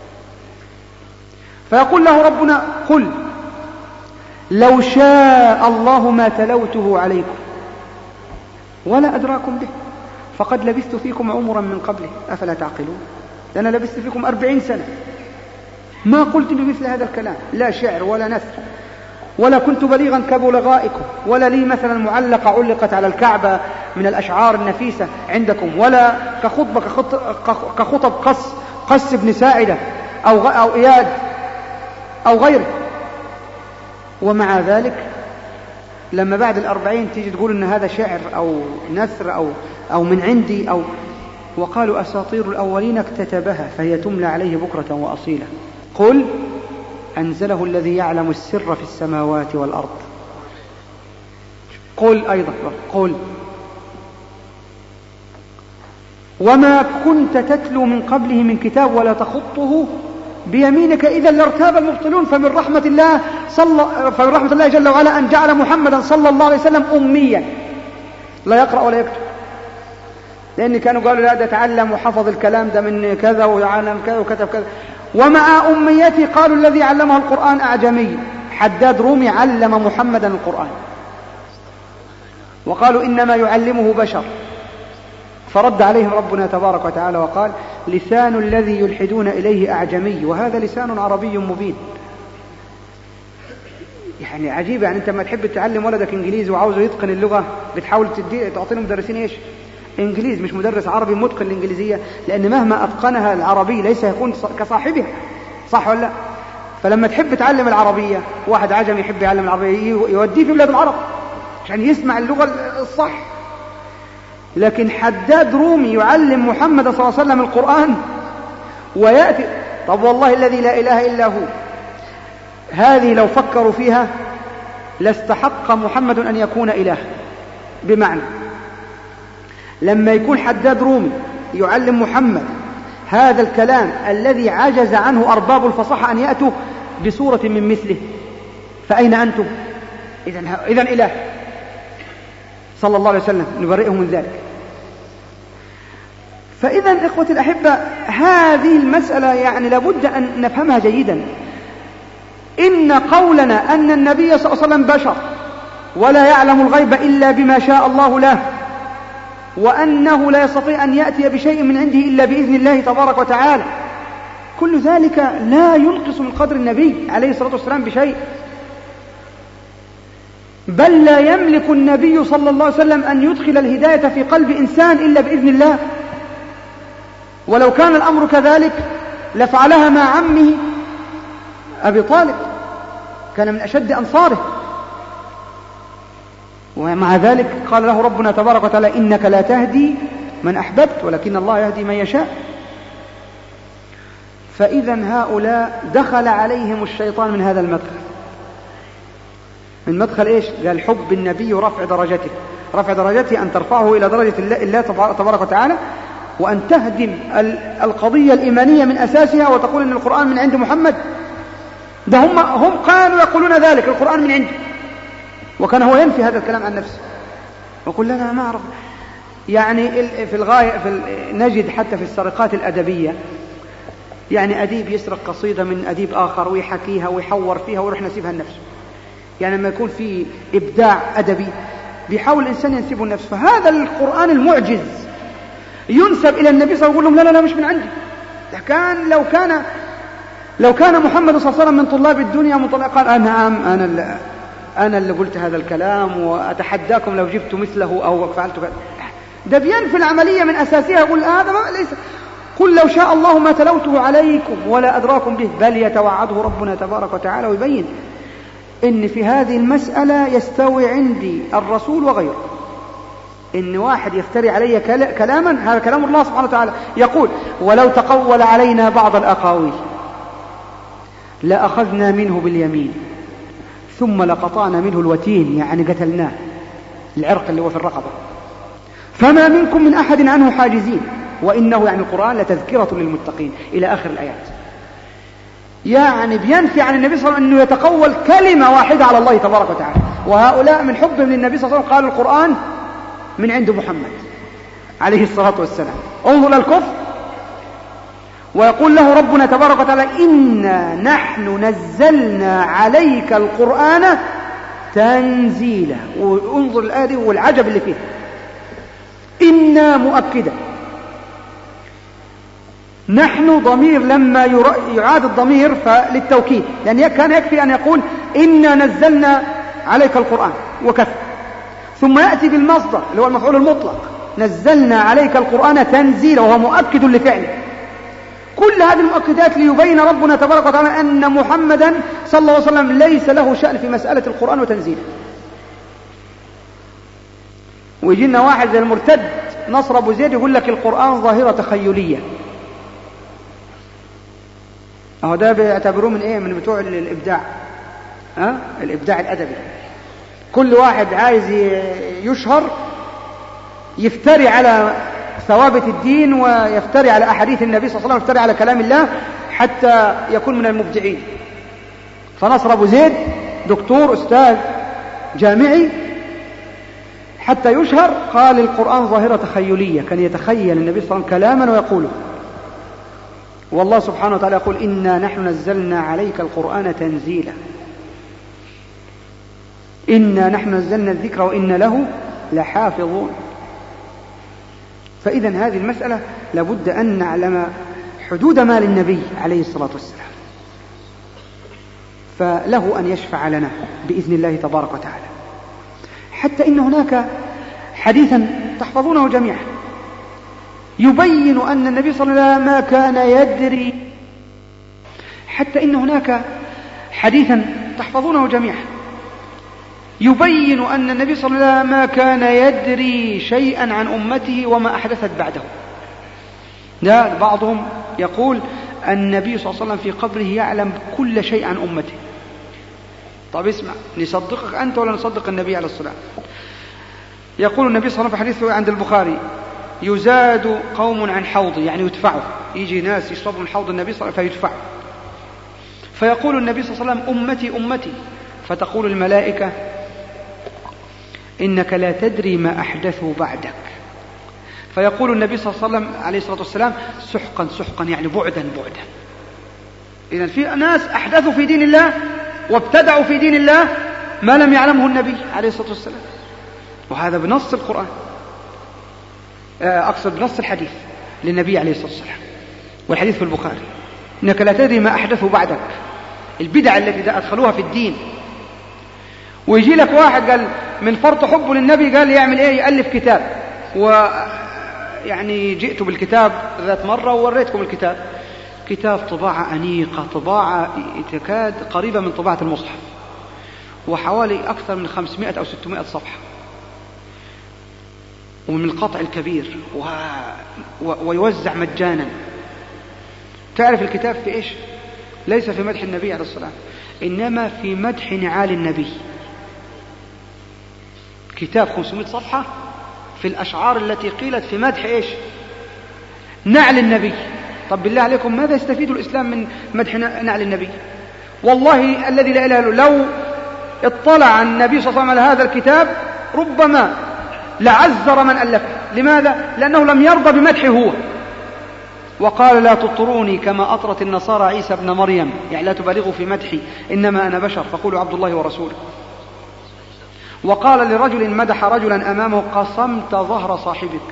فيقول له ربنا قل لو شاء الله ما تلوته عليكم ولا أدراكم به فقد لبثت فيكم عمرا من قبله أفلا تعقلون. لأنا لبثت فيكم أربعين سنة ما قلت بمثل هذا الكلام، لا شعر ولا نثر، ولا كنت بليغا كبلغائكم، ولا لي مثلا معلقة علقت على الكعبة من الأشعار النفيسة عندكم، ولا كخطبة كخطب قس قس بن ساعدة أو, أو إياد أو غيره. ومع ذلك لما بعد الأربعين تيجي تقول إن هذا شعر أو نثر أو, أو من عندي أو وقالوا أساطير الأولين اكتتبها فهي تملى عليه بكرة وأصيلا. قل أنزله الذي يعلم السر في السماوات والأرض. قل أيضا قل وما كنت تتلو من قبله من كتاب ولا تخطه بيمينك إذا لارتاب المبطلون. فمن رحمة الله صلى فمن رحمة الله جل وعلا أن جعل محمدا صلى الله عليه وسلم أميا لا يقرأ ولا يكتب، لأن كانوا قالوا لا ده تعلم وحفظ الكلام ده من كذا وعلم كذا وكتب كذا. ومع أميته قالوا الذي علمه القرآن أعجمي. حداد رومي علم محمدا القرآن وقالوا إنما يعلمه بشر، فرد عليهم ربنا تبارك وتعالى وقال لسان الذي يلحدون إليه أعجمي وهذا لسان عربي مبين. يعني عجيب، يعني أنت ما تحب تعلم ولدك إنجليزي وعاوزه يتقن اللغة بتحاول تعطي له مدرسين إيش إنجليز، مش مدرس عربي متقن الإنجليزية، لأن مهما أتقنها العربي ليس يكون كصاحبها، صح ولا لا؟ فلما تحب تعلم العربية، واحد عجم يحب يعلم العربية يوديه في بلاد العرب عشان يسمع اللغة الصح. لكن حداد رومي يعلم محمد صلى الله عليه وسلم القرآن ويأتي. طب والله الذي لا إله إلا هو، هذه لو فكروا فيها لاستحق محمد أن يكون إله. بمعنى لما يكون حداد رومي يعلم محمد هذا الكلام الذي عجز عنه أرباب الفصاحة أن يأتوا بصورة من مثله، فأين أنتم؟ إذن, إذن إله صلى الله عليه وسلم نبرئه من ذلك. فإذا إخوتي الأحبة هذه المسألة يعني لابد أن نفهمها جيدا. إن قولنا أن النبي صلى الله عليه وسلم بشر ولا يعلم الغيب إلا بما شاء الله له، وأنه لا يستطيع أن يأتي بشيء من عنده إلا بإذن الله تبارك وتعالى، كل ذلك لا ينقص من قدر النبي عليه الصلاة والسلام بشيء. بل لا يملك النبي صلى الله عليه وسلم أن يدخل الهداية في قلب إنسان إلا بإذن الله. ولو كان الأمر كذلك لفعلها مع عمه أبي طالب، كان من أشد أنصاره، ومع ذلك قال له ربنا تبارك وتعالى إنك لا تهدي من أحببت ولكن الله يهدي من يشاء. فإذا هؤلاء دخل عليهم الشيطان من هذا المدخل. من مدخل إيش؟ قال حب النبي ورفع درجته. رفع درجته أن ترفعه إلى درجة الله تبارك وتعالى، وأن تهدم القضية الإيمانية من أساسها وتقول أن القرآن من عند محمد. ده هم, هم كانوا يقولون ذلك القرآن من عنده، وكان هو ينفي هذا الكلام عن نفسه ويقول لنا ما أعرف. يعني في الغاية في نجد حتى في السرقات الأدبية، يعني أديب يسرق قصيدة من أديب آخر ويحكيها ويحور فيها ويروح نسيبها لنفسه. يعني لما يكون في إبداع أدبي بيحاول الإنسان ينسبه لنفسه. فهذا القرآن المعجز ينسب إلى النبي صلى الله عليه وسلم ويقول لهم لا لا لا مش من عندي. كان لو كان لو كان محمد صلى الله عليه وسلم من طلاب الدنيا مطلع قال أنا نعم أنا اللي أنا اللي قلت هذا الكلام وأتحداكم لو جبت مثله أو فعلت كذا. ده بينفي العملية من أساسها، يقول هذا ما ليس. قل لو شاء الله ما تلوته عليكم ولا أدراكم به. بل يتوعده ربنا تبارك وتعالى ويبين إن في هذه المسألة يستوي عندي الرسول وغيره. إن واحد يفتري علي كلاما، هذا كلام الله سبحانه وتعالى. يقول ولو تقول علينا بعض الأقاويل لأخذنا منه باليمين ثم لقطعنا منه الوتين، يعني قتلناه، العرق اللي هو في الرقبة، فما منكم من أحد عنه حاجزين وإنه يعني القرآن لتذكرة للمتقين إلى آخر الآيات. يعني بينفي عن النبي صلى الله عليه وسلم أنه يتقول كلمة واحدة على الله تبارك وتعالى. وهؤلاء من حبهم للنبي صلى الله عليه وسلم قالوا القرآن من عند محمد عليه الصلاة والسلام. انظر الكفر، ويقول له ربنا تبارك وتعالى إنا نحن نزلنا عليك القرآن تنزيلا. وانظر الآية دي والعجب اللي فيها، إنا مؤكدة، نحن ضمير لما يعاد الضمير فللتوكيد، لأن كان يكفي أن يقول إنا نزلنا عليك القرآن وكفى، ثم يأتي بالمصدر اللي هو المفعول المطلق، نزلنا عليك القرآن تنزيلا، وهو مؤكد لفعله. كل هذه المؤكدات ليبين ربنا تبارك وتعالى أن محمدا صلى الله عليه وسلم ليس له شأن في مسألة القرآن وتنزيله. ويجي لنا واحد زي المرتد نصر أبو زيد يقول لك القرآن ظاهرة تخيلية. أهو ده بيعتبروه من إيه؟ من بتوع الإبداع، أه؟ الإبداع الأدبي. كل واحد عايز يشهر يفتري على ثوابت الدين ويفتري على أحاديث النبي صلى الله عليه وسلم ويفتري على كلام الله حتى يكون من المبدعين. فنصر أبو زيد دكتور أستاذ جامعي حتى يشهر قال القرآن ظاهرة تخيلية، كان يتخيل النبي صلى الله عليه وسلم كلاما ويقوله، والله سبحانه وتعالى يقول إنا نحن نزلنا عليك القرآن تنزيلا، إنا نحن نزلنا الذكر وإنا له لحافظون. فإذا هذه المسألة لابد أن نعلم حدود ما للنبي عليه الصلاة والسلام، فله أن يشفع لنا بإذن الله تبارك وتعالى. حتى إن هناك حديثا تحفظونه جميعا يبين أن النبي صلى الله عليه وسلم ما كان يدري، حتى إن هناك حديثا تحفظونه جميعا يبين أن النبي صلى الله عليه وسلم ما كان يدري شيئا عن أمته وما أحدثت بعده. لا، بعضهم يقول النبي صلى الله عليه وسلم في قبره يعلم كل شيء عن أمته. طب اسمع، نصدقك أنت ولا نصدق النبي عليه الصلاة والسلام؟ يقول النبي صلى الله عليه وسلم في حديث عند البخاري يزاد قوم عن حوضي، يعني يدفعوا، يجي ناس يشربوا من حوض النبي صلى الله عليه وسلم فيدفعوا، فيقول النبي صلى الله عليه وسلم أمتي أمتي، فتقول الملائكة إنك لا تدري ما أحدثوا بعدك، فيقول النبي صلى الله عليه وسلم عليه الصلاة والسلام سحقا سحقا، يعني بعدا بعدا. إذن في ناس أحدثوا في دين الله وابتدعوا في دين الله ما لم يعلمه النبي عليه الصلاة والسلام، وهذا بنص القرآن، أقصد بنص الحديث للنبي عليه الصلاة والسلام، والحديث في البخاري إنك لا تدري ما أحدثوا بعدك، البدع التي أدخلوها في الدين. ويجي لك واحد قال من فرط حبه للنبي قال يعمل إيه؟ يألف كتاب، ويعني جئت بالكتاب ذات مرة ووريتكم الكتاب، كتاب طباعة أنيقة، طباعة تكاد قريبة من طباعة المصحف، وحوالي أكثر من خمسمائة أو ستمائة صفحة، ومن القطع الكبير، و... و... ويوزع مجانا. تعرف الكتاب في إيش؟ ليس في مدح النبي عليه الصلاة والسلام، إنما في مدح نعال النبي. كتاب خمسمائة صفحة في الأشعار التي قيلت في مدح إيش؟ نعل النبي. طب بالله عليكم ماذا يستفيد الإسلام من مدح نعل النبي؟ والله الذي لا إله إلا لو اطلع النبي صلى الله عليه وسلم على هذا الكتاب ربما لعذر من ألفه. لماذا؟ لأنه لم يرضى بمدحه هو، وقال لا تطروني كما أطرت النصارى عيسى ابن مريم، يعني لا تبالغوا في مدحي إنما أنا بشر فقولوا عبد الله ورسوله. وقال لرجل مدح رجلا أمامه قصمت ظهر صاحبك.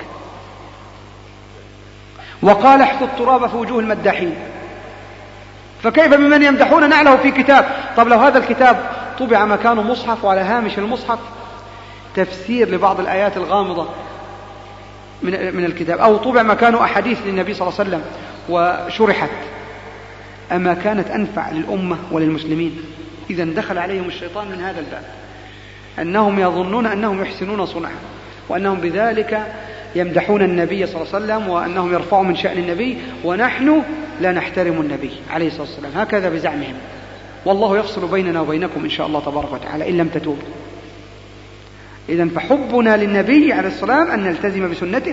وقال احث التراب في وجوه المداحين. فكيف بمن يمدحون نعله في كتاب؟ طب لو هذا الكتاب طبع مكانه مصحف، وعلى هامش المصحف تفسير لبعض الآيات الغامضة من من الكتاب، أو طبع مكانه أحاديث للنبي صلى الله عليه وسلم وشرحت، أما كانت أنفع للأمة وللمسلمين؟ إذن دخل عليهم الشيطان من هذا الباب، أنهم يظنون أنهم يحسنون صنعا، وأنهم بذلك يمدحون النبي صلى الله عليه وسلم، وأنهم يرفعوا من شأن النبي، ونحن لا نحترم النبي عليه الصلاة والسلام، هكذا بزعمهم. والله يفصل بيننا وبينكم إن شاء الله تبارك وتعالى إن لم تتوبوا. إذن فحبنا للنبي عليه الصلاة والسلام أن نلتزم بسنته،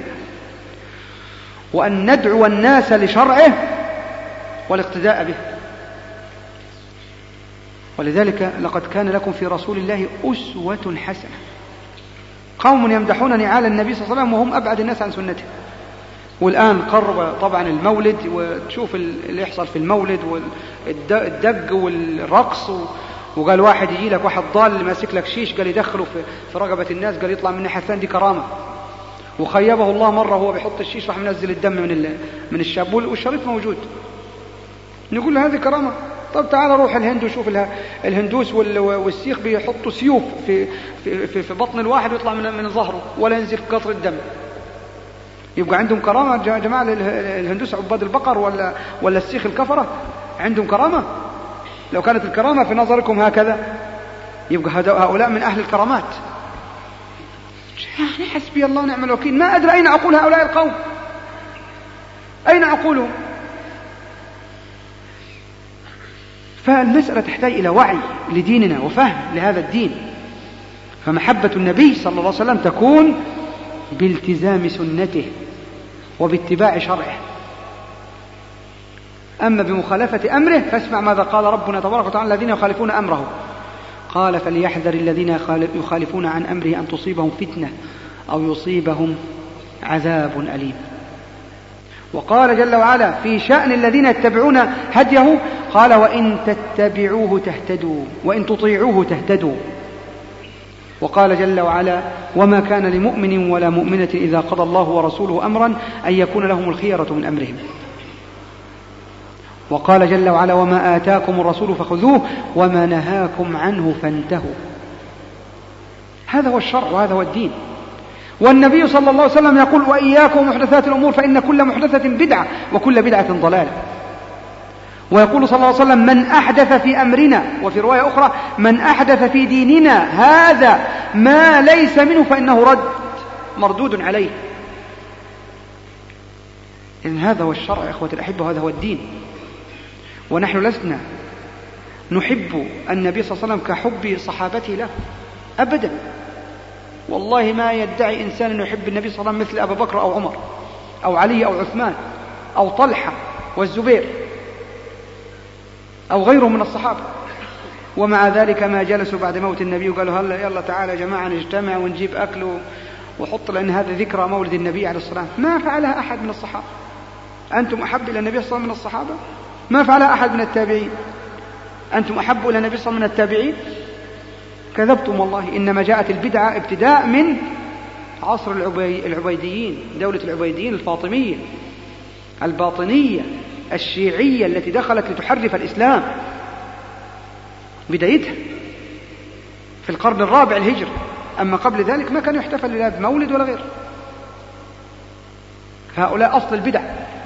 وأن ندعو الناس لشرعه والاقتداء به. ولذلك لقد كان لكم في رسول الله أسوة حسنة. قوم يمدحون نعال النبي صلى الله عليه وسلم وهم أبعد الناس عن سنته. والآن قرب طبعا المولد، وتشوف اللي يحصل في المولد والدق والرقص، وقال واحد يجي لك واحد ضال ماسك لك شيش قال يدخله في رقبة الناس، قال يطلع من الناحية الثانية، دي كرامة. وخيبه الله مرة وهو بيحط الشيش راح منزل الدم من من الشاب، والشريط موجود. نقول له هذه كرامة. طب تعال روح الهند وشوف الهندوس والسيخ بيحطوا سيوف في في في, في بطن الواحد ويطلع من من ظهره ولا ينزل قطر الدم. يبقى عندهم كرامة يا جماعة الهندوس عباد البقر ولا ولا السيخ الكفرة؟ عندهم كرامة؟ لو كانت الكرامة في نظركم هكذا يبقى هؤلاء من أهل الكرامات. يعني حسبي الله ونعم الوكيل. ما أدري أين عقول هؤلاء القوم، أين عقولهم؟ فالمسألة تحتاج إلى وعي لديننا وفهم لهذا الدين. فمحبة النبي صلى الله عليه وسلم تكون بالتزام سنته وباتباع شرعه. أما بمخالفة أمره فاسمع ماذا قال ربنا تبارك وتعالى الذين يخالفون أمره، قال فليحذر الذين يخالفون عن أمره أن تصيبهم فتنة أو يصيبهم عذاب أليم. وقال جل وعلا في شأن الذين يتبعون هديه، قال وإن تتبعوه تهتدوا وإن تطيعوه تهتدوا. وقال جل وعلا وما كان لمؤمن ولا مؤمنة إذا قضى الله ورسوله أمرا أن يكون لهم الخيرة من أمرهم. وقال جل وعلا وما آتاكم الرسول فخذوه وما نهاكم عنه فانتهوا. هذا هو الشرع وهذا هو الدين. والنبي صلى الله عليه وسلم يقول وإياكم محدثات الأمور فإن كل محدثة بدعة وكل بدعة ضلالة. ويقول صلى الله عليه وسلم من أحدث في أمرنا، وفي رواية أخرى من أحدث في ديننا هذا ما ليس منه فإنه رد مردود عليه. إذن هذا هو الشرع يا إخوة الأحبة وهذا هو الدين. ونحن لسنا نحب النبي صلى الله عليه وسلم كحب صحابته له أبدا. والله ما يدعي إنسان أنه يحب النبي صلى الله عليه وسلم مثل أبا بكر أو عمر أو علي أو عثمان أو طلحة والزبير أو غيره من الصحابة. ومع ذلك ما جلسوا بعد موت النبي وقالوا هلا يلا تعالى يا جماعة نجتمع ونجيب أكل وحط لأن هذا ذكرى مولد النبي عليه الصلاة والسلام. ما فعلها أحد من الصحابة. أنتم أحب إلى النبي صلى الله عليه وسلم من الصحابة؟ ما فعلها أحد من التابعين. أنتم أحب إلى النبي صلى الله عليه وسلم من التابعين؟ كذبتم والله. إنما جاءت البدعة ابتداء من عصر العبيديين، دولة العبيديين الفاطمية الباطنية الشيعية التي دخلت لتحرف الإسلام. بدايتها في القرن الرابع الهجري. أما قبل ذلك ما كان يحتفل لا بمولد ولا غير. فهؤلاء أصل البدع.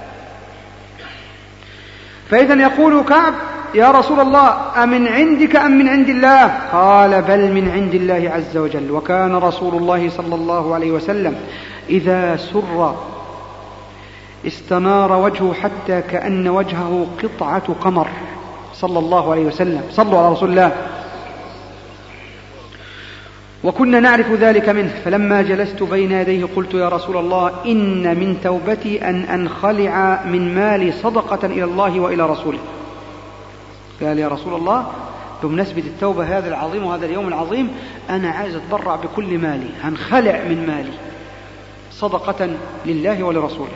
فإذا يقول كعب يا رسول الله أمن عندك أم من عند الله؟ قال بل من عند الله عز وجل. وكان رسول الله صلى الله عليه وسلم إذا سر استنار وجهه حتى كأن وجهه قطعة قمر صلى الله عليه وسلم. صلوا على رسول الله. وكنا نعرف ذلك منه. فلما جلست بين يديه قلت يا رسول الله إن من توبتي أن أنخلع من مالي صدقة إلى الله وإلى رسوله. قال يا رسول الله بمناسبة التوبة هذا العظيم وهذا اليوم العظيم أنا عايز أتبرع بكل مالي، هنخلع من مالي صدقة لله ولرسوله.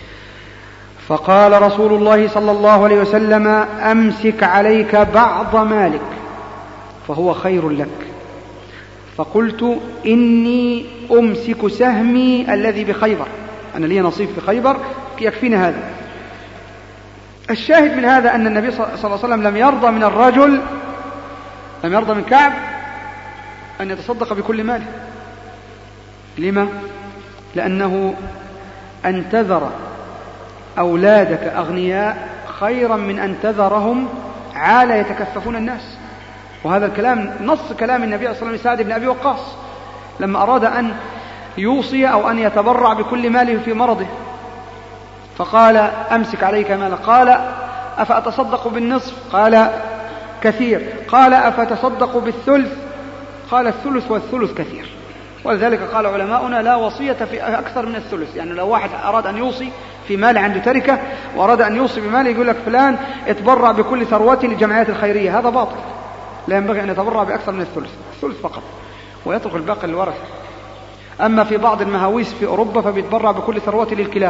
فقال رسول الله صلى الله عليه وسلم أمسك عليك بعض مالك فهو خير لك. فقلت إني أمسك سهمي الذي بخيبر، أنا لي نصيب في خيبر يكفينا هذا. الشاهد من هذا أن النبي صلى الله عليه وسلم لم يرضى من الرجل، لم يرضى من كعب أن يتصدق بكل ماله. لما؟ لأنه أنتذر أولادك أغنياء خيرا من أن تذرهم عالة يتكففون الناس. وهذا الكلام نص كلام النبي صلى الله عليه وسلم سعد بن أبي وقاص لما أراد أن يوصي أو أن يتبرع بكل ماله في مرضه فقال أمسك عليك مالا. قال أفأتصدق بالنصف؟ قال كثير. قال أفتصدق بالثلث؟ قال الثلث والثلث كثير. ولذلك قال علماؤنا لا وصية في أكثر من الثلث. يعني لو واحد أراد أن يوصي في مال عنده تركة وأراد أن يوصي بماله يقول لك فلان اتبرع بكل ثروته للجمعيات الخيرية، هذا باطل. لا ينبغي أن يتبرع بأكثر من الثلث، الثلث فقط، ويترك الباقي للورثة. أما في بعض المهاويس في أوروبا فبيتبرع بكل ثروته للكلاب،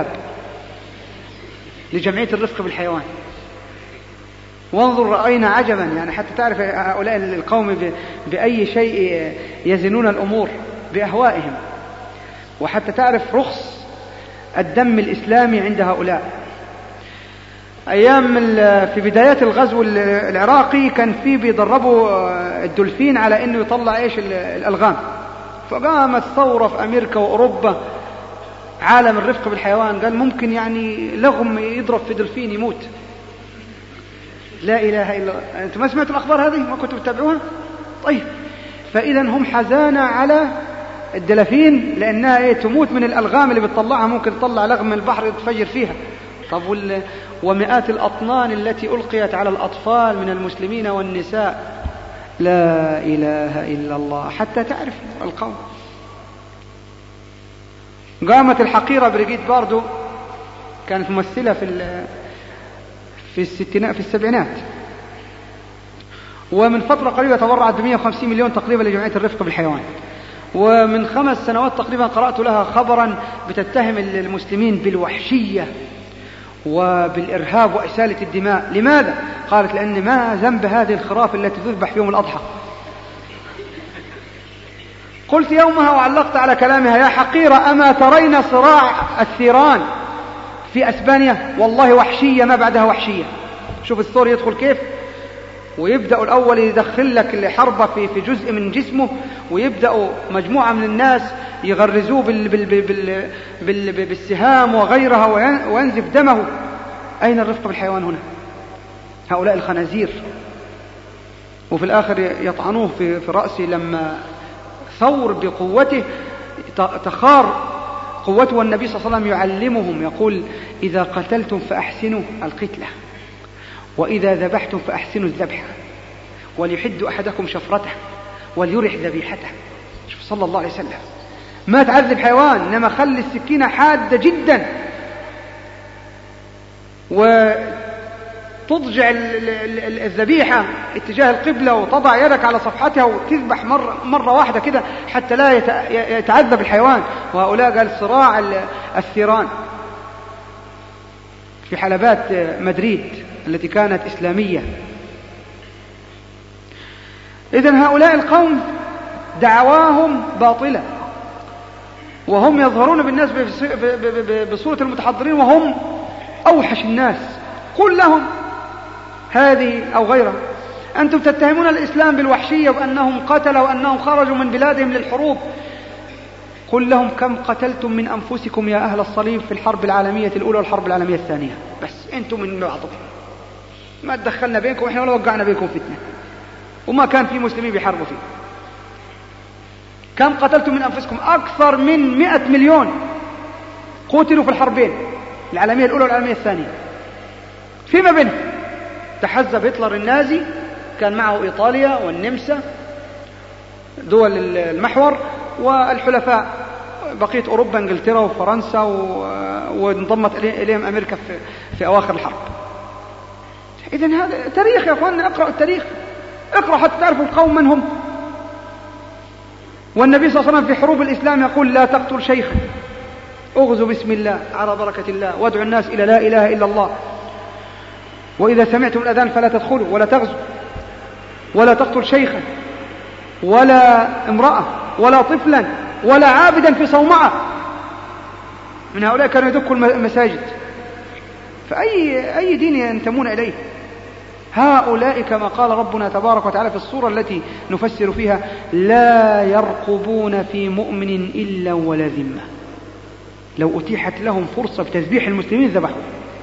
لجمعية الرفق بالحيوان. وانظر رأينا عجبا، يعني حتى تعرف هؤلاء القوم بأي شيء يزنون الأمور بأهوائهم، وحتى تعرف رخص الدم الإسلامي عند هؤلاء. أيام في بدايات الغزو العراقي كان في بيدربوا الدولفين على أنه يطلع إيش الألغام، فقامت ثورة في أمريكا وأوروبا، عالم الرفق بالحيوان قال ممكن يعني لغم يضرب في دولفين يموت. لا إله إلا الله. أنتم ما سمعتوا الأخبار هذه؟ ما كنتوا بتتابعوها؟ طيب، فإذا هم حزانة على الدلافين لأنها إيه تموت من الألغام اللي بتطلعها، ممكن تطلع لغم من البحر يتفجر فيها. طب ومئات الأطنان التي ألقيت على الأطفال من المسلمين والنساء. لا إله إلا الله. حتى تعرف القوم. قامت الحقيرة بريجيت باردو، كانت ممثلة في في الستينات في السبعينات، ومن فترة قريبة تبرعت ب مئة وخمسين مليون تقريبا لجمعية الرفق بالحيوان. ومن خمس سنوات تقريبا قرأت لها خبرا بتتهم المسلمين بالوحشية وبالإرهاب وإسالة الدماء. لماذا؟ قالت لأن ما ذنب هذه الخراف التي تذبح في يوم الأضحى. قلت يومها وعلقت على كلامها: يا حقيرة، أما ترين صراع الثيران في أسبانيا؟ والله وحشية ما بعدها وحشية. شوف الثور يدخل كيف، ويبدأ الأول يدخل لك الحربة في في جزء من جسمه، ويبدأ مجموعة من الناس يغرزوه بال بال بال بال بال بالسهام وغيرها وينزف دمه. أين الرفق بالحيوان هنا؟ هؤلاء الخنازير. وفي الآخر يطعنوه في في رأسه لما ثور بقوته تخار قوته. والنبي صلى الله عليه وسلم يعلمهم يقول: إذا قتلتم فأحسنوا القتلة، وإذا ذبحتم فأحسنوا الذبح، وليحد أحدكم شفرته وليرح ذبيحته. شوف صلى الله عليه وسلم، ما تعذب حيوان، إنما خلي السكينة حادة جدا وتضجع الذبيحة اتجاه القبلة وتضع يدك على صفحتها وتذبح مرة, مرة واحدة كده حتى لا يتعذب الحيوان. وهؤلاء قال صراع الثيران في حلبات مدريد التي كانت إسلامية. إذن هؤلاء القوم دعواهم باطلة، وهم يظهرون بالناس بصورة المتحضرين وهم أوحش الناس. قل لهم هذه أو غيرها: أنتم تتهمون الإسلام بالوحشية وأنهم قتلوا وأنهم خرجوا من بلادهم للحروب. قل لهم: كم قتلتم من أنفسكم يا أهل الصليب في الحرب العالمية الأولى والحرب العالمية الثانية؟ بس أنتم من بعضكم، ما تدخلنا بينكم إحنا ولا وقعنا بينكم فتنة، وما كان في مسلمين بيحاربوا فيه. كم قتلتم من أنفسكم؟ أكثر من مئة مليون قتلوا في الحربين العالمية الأولى والعالمية الثانية. فيما بينهم تحزب هتلر النازي، كان معه إيطاليا والنمسا دول المحور والحلفاء بقية أوروبا انجلترا وفرنسا، وانضمت إليهم أمريكا في, في أواخر الحرب. إذن هذا تاريخ يا أخواننا، اقرأوا التاريخ، اقرأوا حتى تعرفوا القوم من هم. والنبي صلى الله عليه وسلم في حروب الإسلام يقول: لا تقتل شيخا، اغزوا بسم الله على بركة الله، وادعوا الناس إلى لا إله إلا الله، وإذا سمعتم الأذان فلا تدخلوا ولا تغزوا، ولا تقتل شيخا ولا امرأة ولا طفلا ولا عابدا في صومعة. من هؤلاء كانوا يدكوا المساجد. فأي أي دين ينتمون إليه هؤلاء؟ كما قال ربنا تبارك وتعالى في الصورة التي نفسر فيها: لا يرقبون في مؤمن إلا ولا ذمة. لو أتيحت لهم فرصة بتذبيح المسلمين ذبحوا.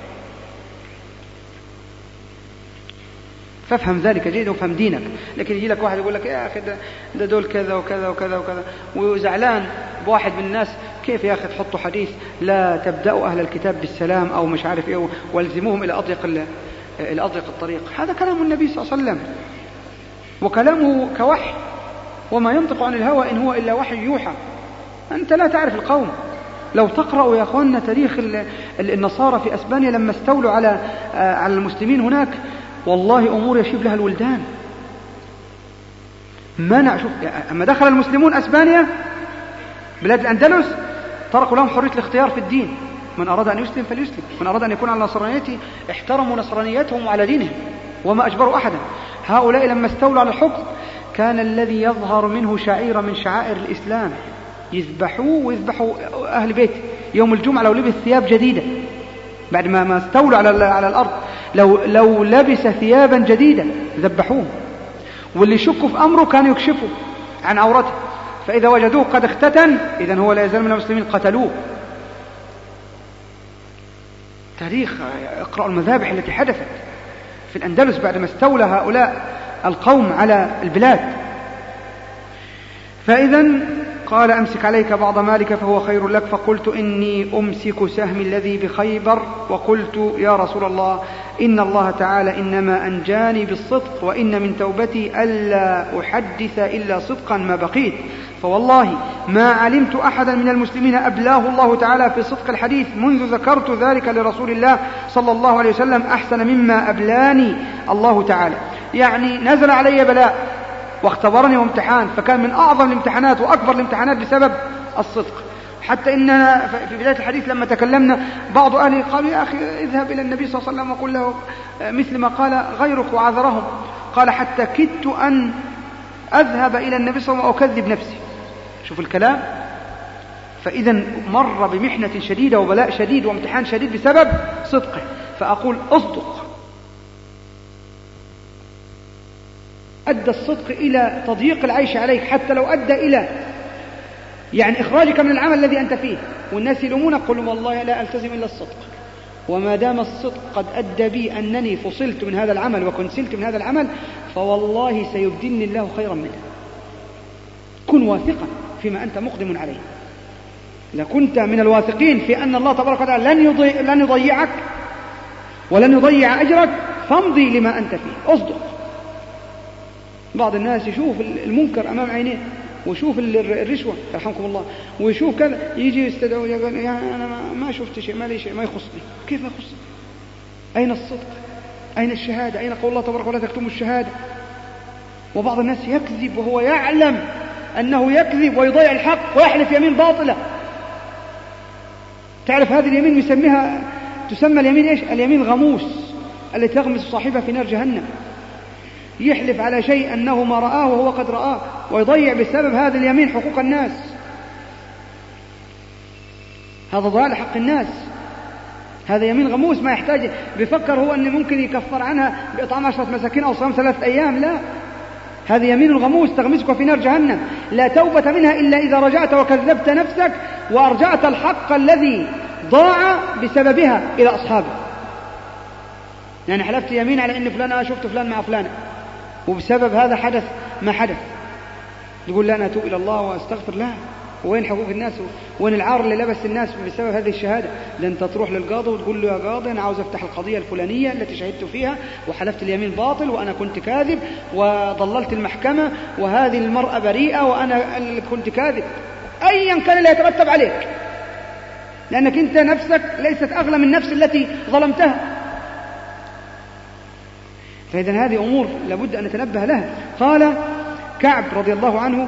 فافهم ذلك جيدا وفهم دينك. لكن يجي لك واحد يقول لك: يا أخي ده دول كذا وكذا وكذا وكذا، وزعلان بواحد من الناس: كيف يا أخي تحطوا حديث لا تبدأوا أهل الكتاب بالسلام أو مش عارف إيه، والزموهم إلى أضيق إلى أضيق الطريق. هذا كلام النبي صلى الله عليه وسلم، وكلامه كوحي، وما ينطق عن الهوى إن هو إلا وحي يوحى. أنت لا تعرف القوم. لو تقرأوا يا أخواننا تاريخ النصارى في أسبانيا لما استولوا على على المسلمين هناك، والله أمور يشيب لها الولدان. منع. شوف أما دخل المسلمون أسبانيا بلاد الأندلس تركوا لهم حرية الاختيار في الدين، من أراد أن يسلم فليسلم، من أراد أن يكون على نصرانيته احترموا نصرانيتهم وعلى دينهم وما أجبروا أحدا. هؤلاء لما استولوا على الحكم كان الذي يظهر منه شعيرة من شعائر الإسلام، يذبحوه ويذبحوا أهل بيته يوم الجمعة لو لبس ثياب جديدة بعد ما ما استولوا على على الأرض، لو لو لبس ثيابا جديدة ذبحوه، واللي يشكوا في أمره كانوا يكشفوا عن عورته، فإذا وجدوه قد اختتن إذن هو لا يزال من المسلمين قتلوه. تاريخ، اقرأوا المذابح التي حدثت في الأندلس بعدما استولى هؤلاء القوم على البلاد. فإذا قال أمسك عليك بعض مالك فهو خير لك، فقلت إني أمسك سهمي الذي بخيبر، وقلت يا رسول الله إن الله تعالى إنما أنجاني بالصدق، وإن من توبتي ألا أحدث إلا صدقا ما بقيت، فوالله ما علمت أحدا من المسلمين أبلاه الله تعالى في صدق الحديث منذ ذكرت ذلك لرسول الله صلى الله عليه وسلم أحسن مما أبلاني الله تعالى. يعني نزل علي بلاء واختبرني وامتحان، فكان من أعظم الامتحانات وأكبر الامتحانات بسبب الصدق. حتى إننا في بداية الحديث لما تكلمنا بعض أهلي قالوا يا أخي اذهب إلى النبي صلى الله عليه وسلم وقل له مثل ما قال غيرك وعذرهم. قال حتى كدت أن أذهب إلى النبي صلى الله عليه وسلم وأكذب نفسي. شوف الكلام. فإذا مر بمحنة شديدة وبلاء شديد وامتحان شديد بسبب صدقه. فأقول أصدق. أدى الصدق إلى تضييق العيش عليك، حتى لو أدى إلى يعني إخراجك من العمل الذي أنت فيه، والناس يلومونك قل والله لا ألتزم إلا الصدق، وما دام الصدق قد أدى بي أنني فصلت من هذا العمل وكنسلت من هذا العمل، فوالله سيبدلني الله خيرا منه. كن واثقا فيما أنت مقدم عليه. إذا كنت من الواثقين في أن الله تبارك وتعالى لن يضيع لن يضيعك ولن يضيع أجرك، فامضي لما أنت فيه، أصدق. بعض الناس يشوف المنكر أمام عينيه، ويشوف الرشوة يرحمكم الله، ويشوف كذا، يجي يستدعو يقول يعني أنا ما شفت شيء، ما لي شيء، ما يخصني. كيف ما يخصني؟ أين الصدق؟ أين الشهادة؟ أين قول الله تبارك ولا تكتموا الشهادة؟ وبعض الناس يكذب وهو يعلم أنه يكذب ويضيع الحق ويحلف يمين باطلة. تعرف هذه اليمين يسميها تسمى اليمين إيش؟ اليمين غموس، التي تغمس صاحبها في نار جهنم. يحلف على شيء أنه ما رآه وهو قد رآه، ويضيع بسبب هذا اليمين حقوق الناس. هذا ضلال حق الناس، هذا يمين غموس ما يحتاج بيفكر هو أنه ممكن يكفر عنها بإطعام عشرة مساكين أو صيام ثلاثة أيام. لا، هذا يمين غموس تغمسك في نار جهنم، لا توبة منها إلا إذا رجعت وكذبت نفسك وأرجعت الحق الذي ضاع بسببها إلى أصحابه. يعني حلفت يمين على أن فلان أنا شفت فلان مع فلان، وبسبب هذا حدث ما حدث، تقول لا أنا أتوب إلى الله وأستغفر. لا، وين حقوق الناس؟ وين العار اللي لبس الناس بسبب هذه الشهادة؟ ده أنت تروح للقاضي وتقول له يا قاضي أنا عاوز أفتح القضية الفلانية التي شهدت فيها وحلفت اليمين باطل وأنا كنت كاذب وضللت المحكمة، وهذه المرأة بريئة وأنا اللي كنت كاذب. أيا كان اللي يترتب عليك، لأنك أنت نفسك ليست أغلى من النفس التي ظلمتها. فإذا هذه أمور لابد أن نتنبه لها. قال كعب رضي الله عنه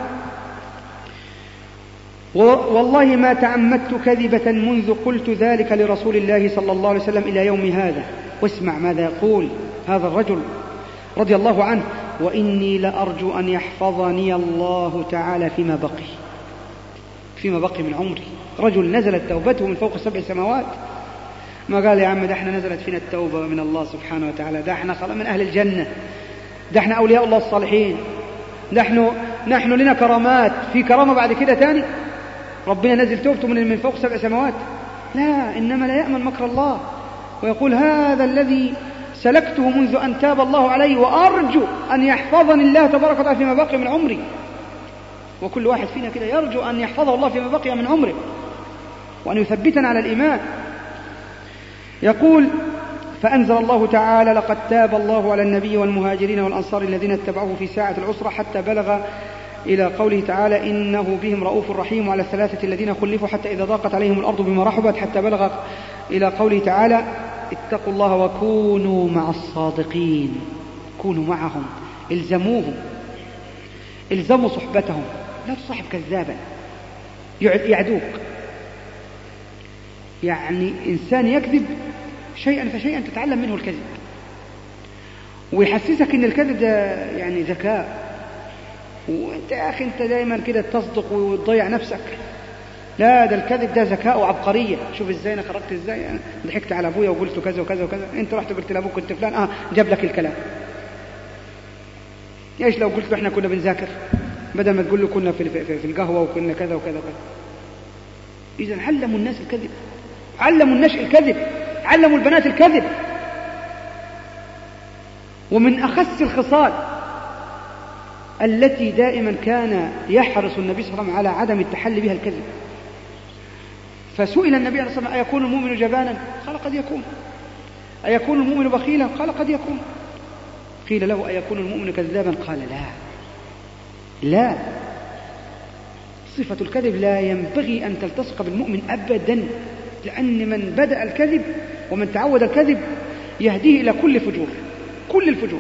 والله ما تعمدت كذبة منذ قلت ذلك لرسول الله صلى الله عليه وسلم إلى يوم هذا. واسمع ماذا يقول هذا الرجل رضي الله عنه: وإني لأرجو أن يحفظني الله تعالى فيما بقي فيما بقي من عمري. رجل نزلت توبته من فوق سبع سماوات، ما قال يا عم ده احنا نزلت فينا التوبة من الله سبحانه وتعالى، ده احنا خلاص من أهل الجنة، ده احنا أولياء الله الصالحين، نحن نحن لنا كرامات، في كرامة بعد كده تاني ربنا نزل توبته من من فوق سبع سماوات. لا، إنما لا يأمن مكر الله، ويقول هذا الذي سلكته منذ أن تاب الله عليه، وأرجو أن يحفظني الله تبارك وتعالى فيما بقي من عمري. وكل واحد فينا كده يرجو أن يحفظه الله فيما بقي من عمره وأن يثبتنا على الإيمان. يقول فأنزل الله تعالى: لقد تاب الله على النبي والمهاجرين والأنصار الذين اتبعوه في ساعة العسرة، حتى بلغ إلى قوله تعالى: إنه بهم رؤوف رحيم، وعلى الثلاثة الذين خلفوا حتى إذا ضاقت عليهم الأرض بما رحبت، حتى بلغ إلى قوله تعالى: اتقوا الله وكونوا مع الصادقين. كونوا معهم، الزموهم. الزموا صحبتهم، لا تصاحب كذابا يعدوك. يعني إنسان يكذب شيئا فشيئا تتعلم منه الكذب، ويحسسك إن الكذب ده يعني ذكاء، وانت يا أخي انت دايما كده تصدق وتضيع نفسك. لا، ده الكذب ده ذكاء وعبقرية. شوف ازاي انا خرجت ازاي، انا ضحكت على ابويا وقلت كذا وكذا وكذا، انت رحت قلت لابوك كنت فلان، اه جاب لك الكلام. ايش لو قلت له احنا كنا بنذاكر، بدل ما تقول له كنا في, في, في القهوة وكنا كذا وكذا وكذا. اذا علموا الناس الكذب، علموا النشء الكذب، علموا البنات الكذب. ومن أخس الخصال التي دائما كان يحرص النبي صلى الله عليه وسلم على عدم التحلي بها الكذب. فسئل النبي عليه الصلاة والسلام: أيكون المؤمن جبانا؟ قال: قد يكون. أيكون المؤمن بخيلا؟ قال: قد يكون. قيل له: أيكون المؤمن كذابا؟ قال: لا لا، صفة الكذب لا ينبغي أن تلتصق بالمؤمن أبدا، لأن من بدأ الكذب ومن تعود الكذب يهديه إلى كل فجور، كل الفجور.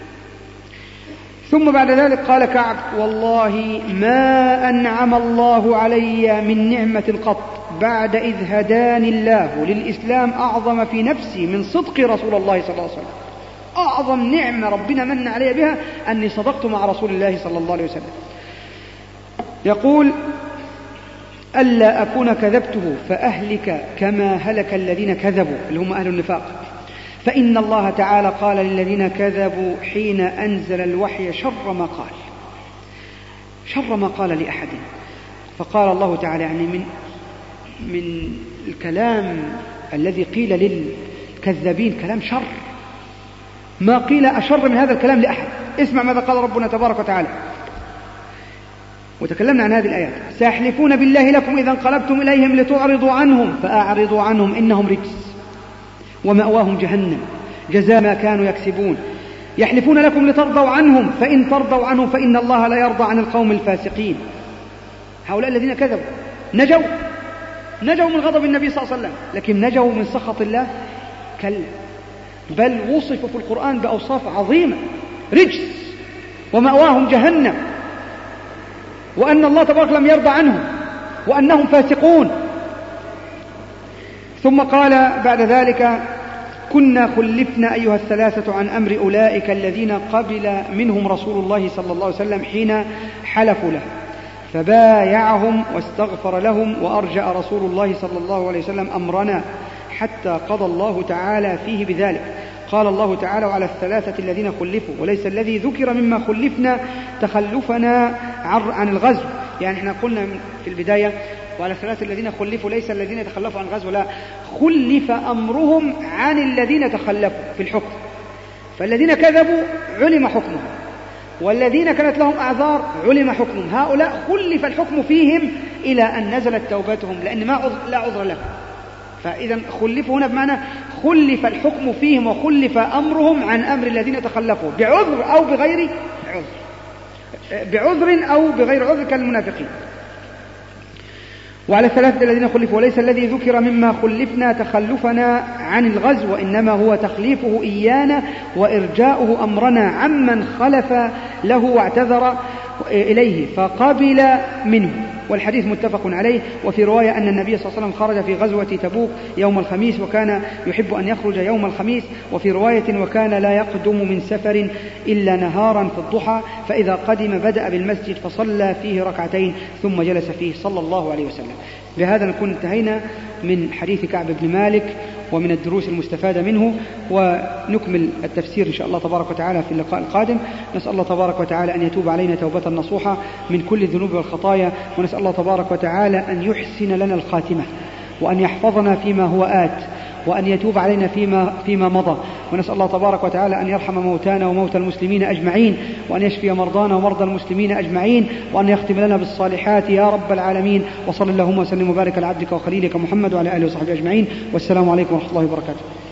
ثم بعد ذلك قال كعب: والله ما أنعم الله علي من نعمة قط بعد إذ هداني الله للإسلام أعظم في نفسي من صدق رسول الله صلى الله عليه وسلم. أعظم نعمة ربنا من علي بها أني صدقت مع رسول الله صلى الله عليه وسلم. يقول: ألا أكون كذبته فأهلك كما هلك الذين كذبوا، اللي هم أهل النفاق. فإن الله تعالى قال للذين كذبوا حين أنزل الوحي شر ما قال، شر ما قال لأحد. فقال الله تعالى يعني من من الكلام الذي قيل للكذابين كلام شر، ما قيل أشر من هذا الكلام لأحد. اسمع ماذا قال ربنا تبارك وتعالى، وتكلمنا عن هذه الآيات: سيحلفون بالله لكم إذا انقلبتم إليهم لتعرضوا عنهم فأعرضوا عنهم إنهم رجس ومأواهم جهنم جزاء ما كانوا يكسبون. يحلفون لكم لترضوا عنهم فإن ترضوا عنهم فإن الله لا يرضى عن القوم الفاسقين. هؤلاء الذين كذبوا نجوا نجوا من غضب النبي صلى الله عليه وسلم، لكن نجوا من سخط الله؟ كلا، بل وصفوا في القرآن بأوصاف عظيمة: رجس ومأواهم جهنم، وأن الله تبارك لم يرضى عنهم، وأنهم فاسقون. ثم قال بعد ذلك: كنا خلفنا أيها الثلاثة عن أمر أولئك الذين قبل منهم رسول الله صلى الله عليه وسلم حين حلفوا له فبايعهم واستغفر لهم، وأرجأ رسول الله صلى الله عليه وسلم أمرنا حتى قضى الله تعالى فيه بذلك. قال الله تعالى: وعلى الثلاثة الذين خلفوا، وليس الذي ذكر مما خلفنا تخلفنا عن الغزو. يعني احنا قلنا في البداية وعلى الثلاثة الذين خلفوا ليس الذين تخلفوا عن الغزو، لا، خلف أمرهم عن الذين تخلفوا في الحكم. فالذين كذبوا علم حكمهم، والذين كانت لهم أعذار علم حكمهم. هؤلاء خلف الحكم فيهم إلى أن نزلت توبتهم، لأن ما عذر لا عذر لهم. فإذا خلفوا هنا بمعنى خلف الحكم فيهم وخلف أمرهم عن أمر الذين تخلفوا بعذر أو بغير عذر، بعذر أو بغير عذر كالمنافقين. وعلى الثلاثة الذين خلفوا وليس الذي ذكر مما خلفنا تخلفنا عن الغزو، وإنما هو تخليفه إيانا وإرجاؤه أمرنا عمن خلف له واعتذر إليه فقبل منه. والحديث متفق عليه. وفي رواية أن النبي صلى الله عليه وسلم خرج في غزوة تبوك يوم الخميس وكان يحب أن يخرج يوم الخميس. وفي رواية: وكان لا يقدم من سفر إلا نهارا في الضحى، فإذا قدم بدأ بالمسجد فصلى فيه ركعتين ثم جلس فيه صلى الله عليه وسلم. بهذا نكون انتهينا من حديث كعب بن مالك ومن الدروس المستفادة منه، ونكمل التفسير إن شاء الله تبارك وتعالى في اللقاء القادم. نسأل الله تبارك وتعالى أن يتوب علينا توبة نصوحة من كل الذنوب والخطايا، ونسأل الله تبارك وتعالى أن يحسن لنا الخاتمة، وأن يحفظنا فيما هو آت، وأن يتوب علينا فيما, فيما مضى. ونسأل الله تبارك وتعالى أن يرحم موتانا وموتى المسلمين أجمعين، وأن يشفي مرضانا ومرضى المسلمين أجمعين، وأن يختم لنا بالصالحات يا رب العالمين. وصلى اللهم وسلم وبارك على عبدك وخليلك محمد وعلى آله وصحبه أجمعين. والسلام عليكم ورحمة الله وبركاته.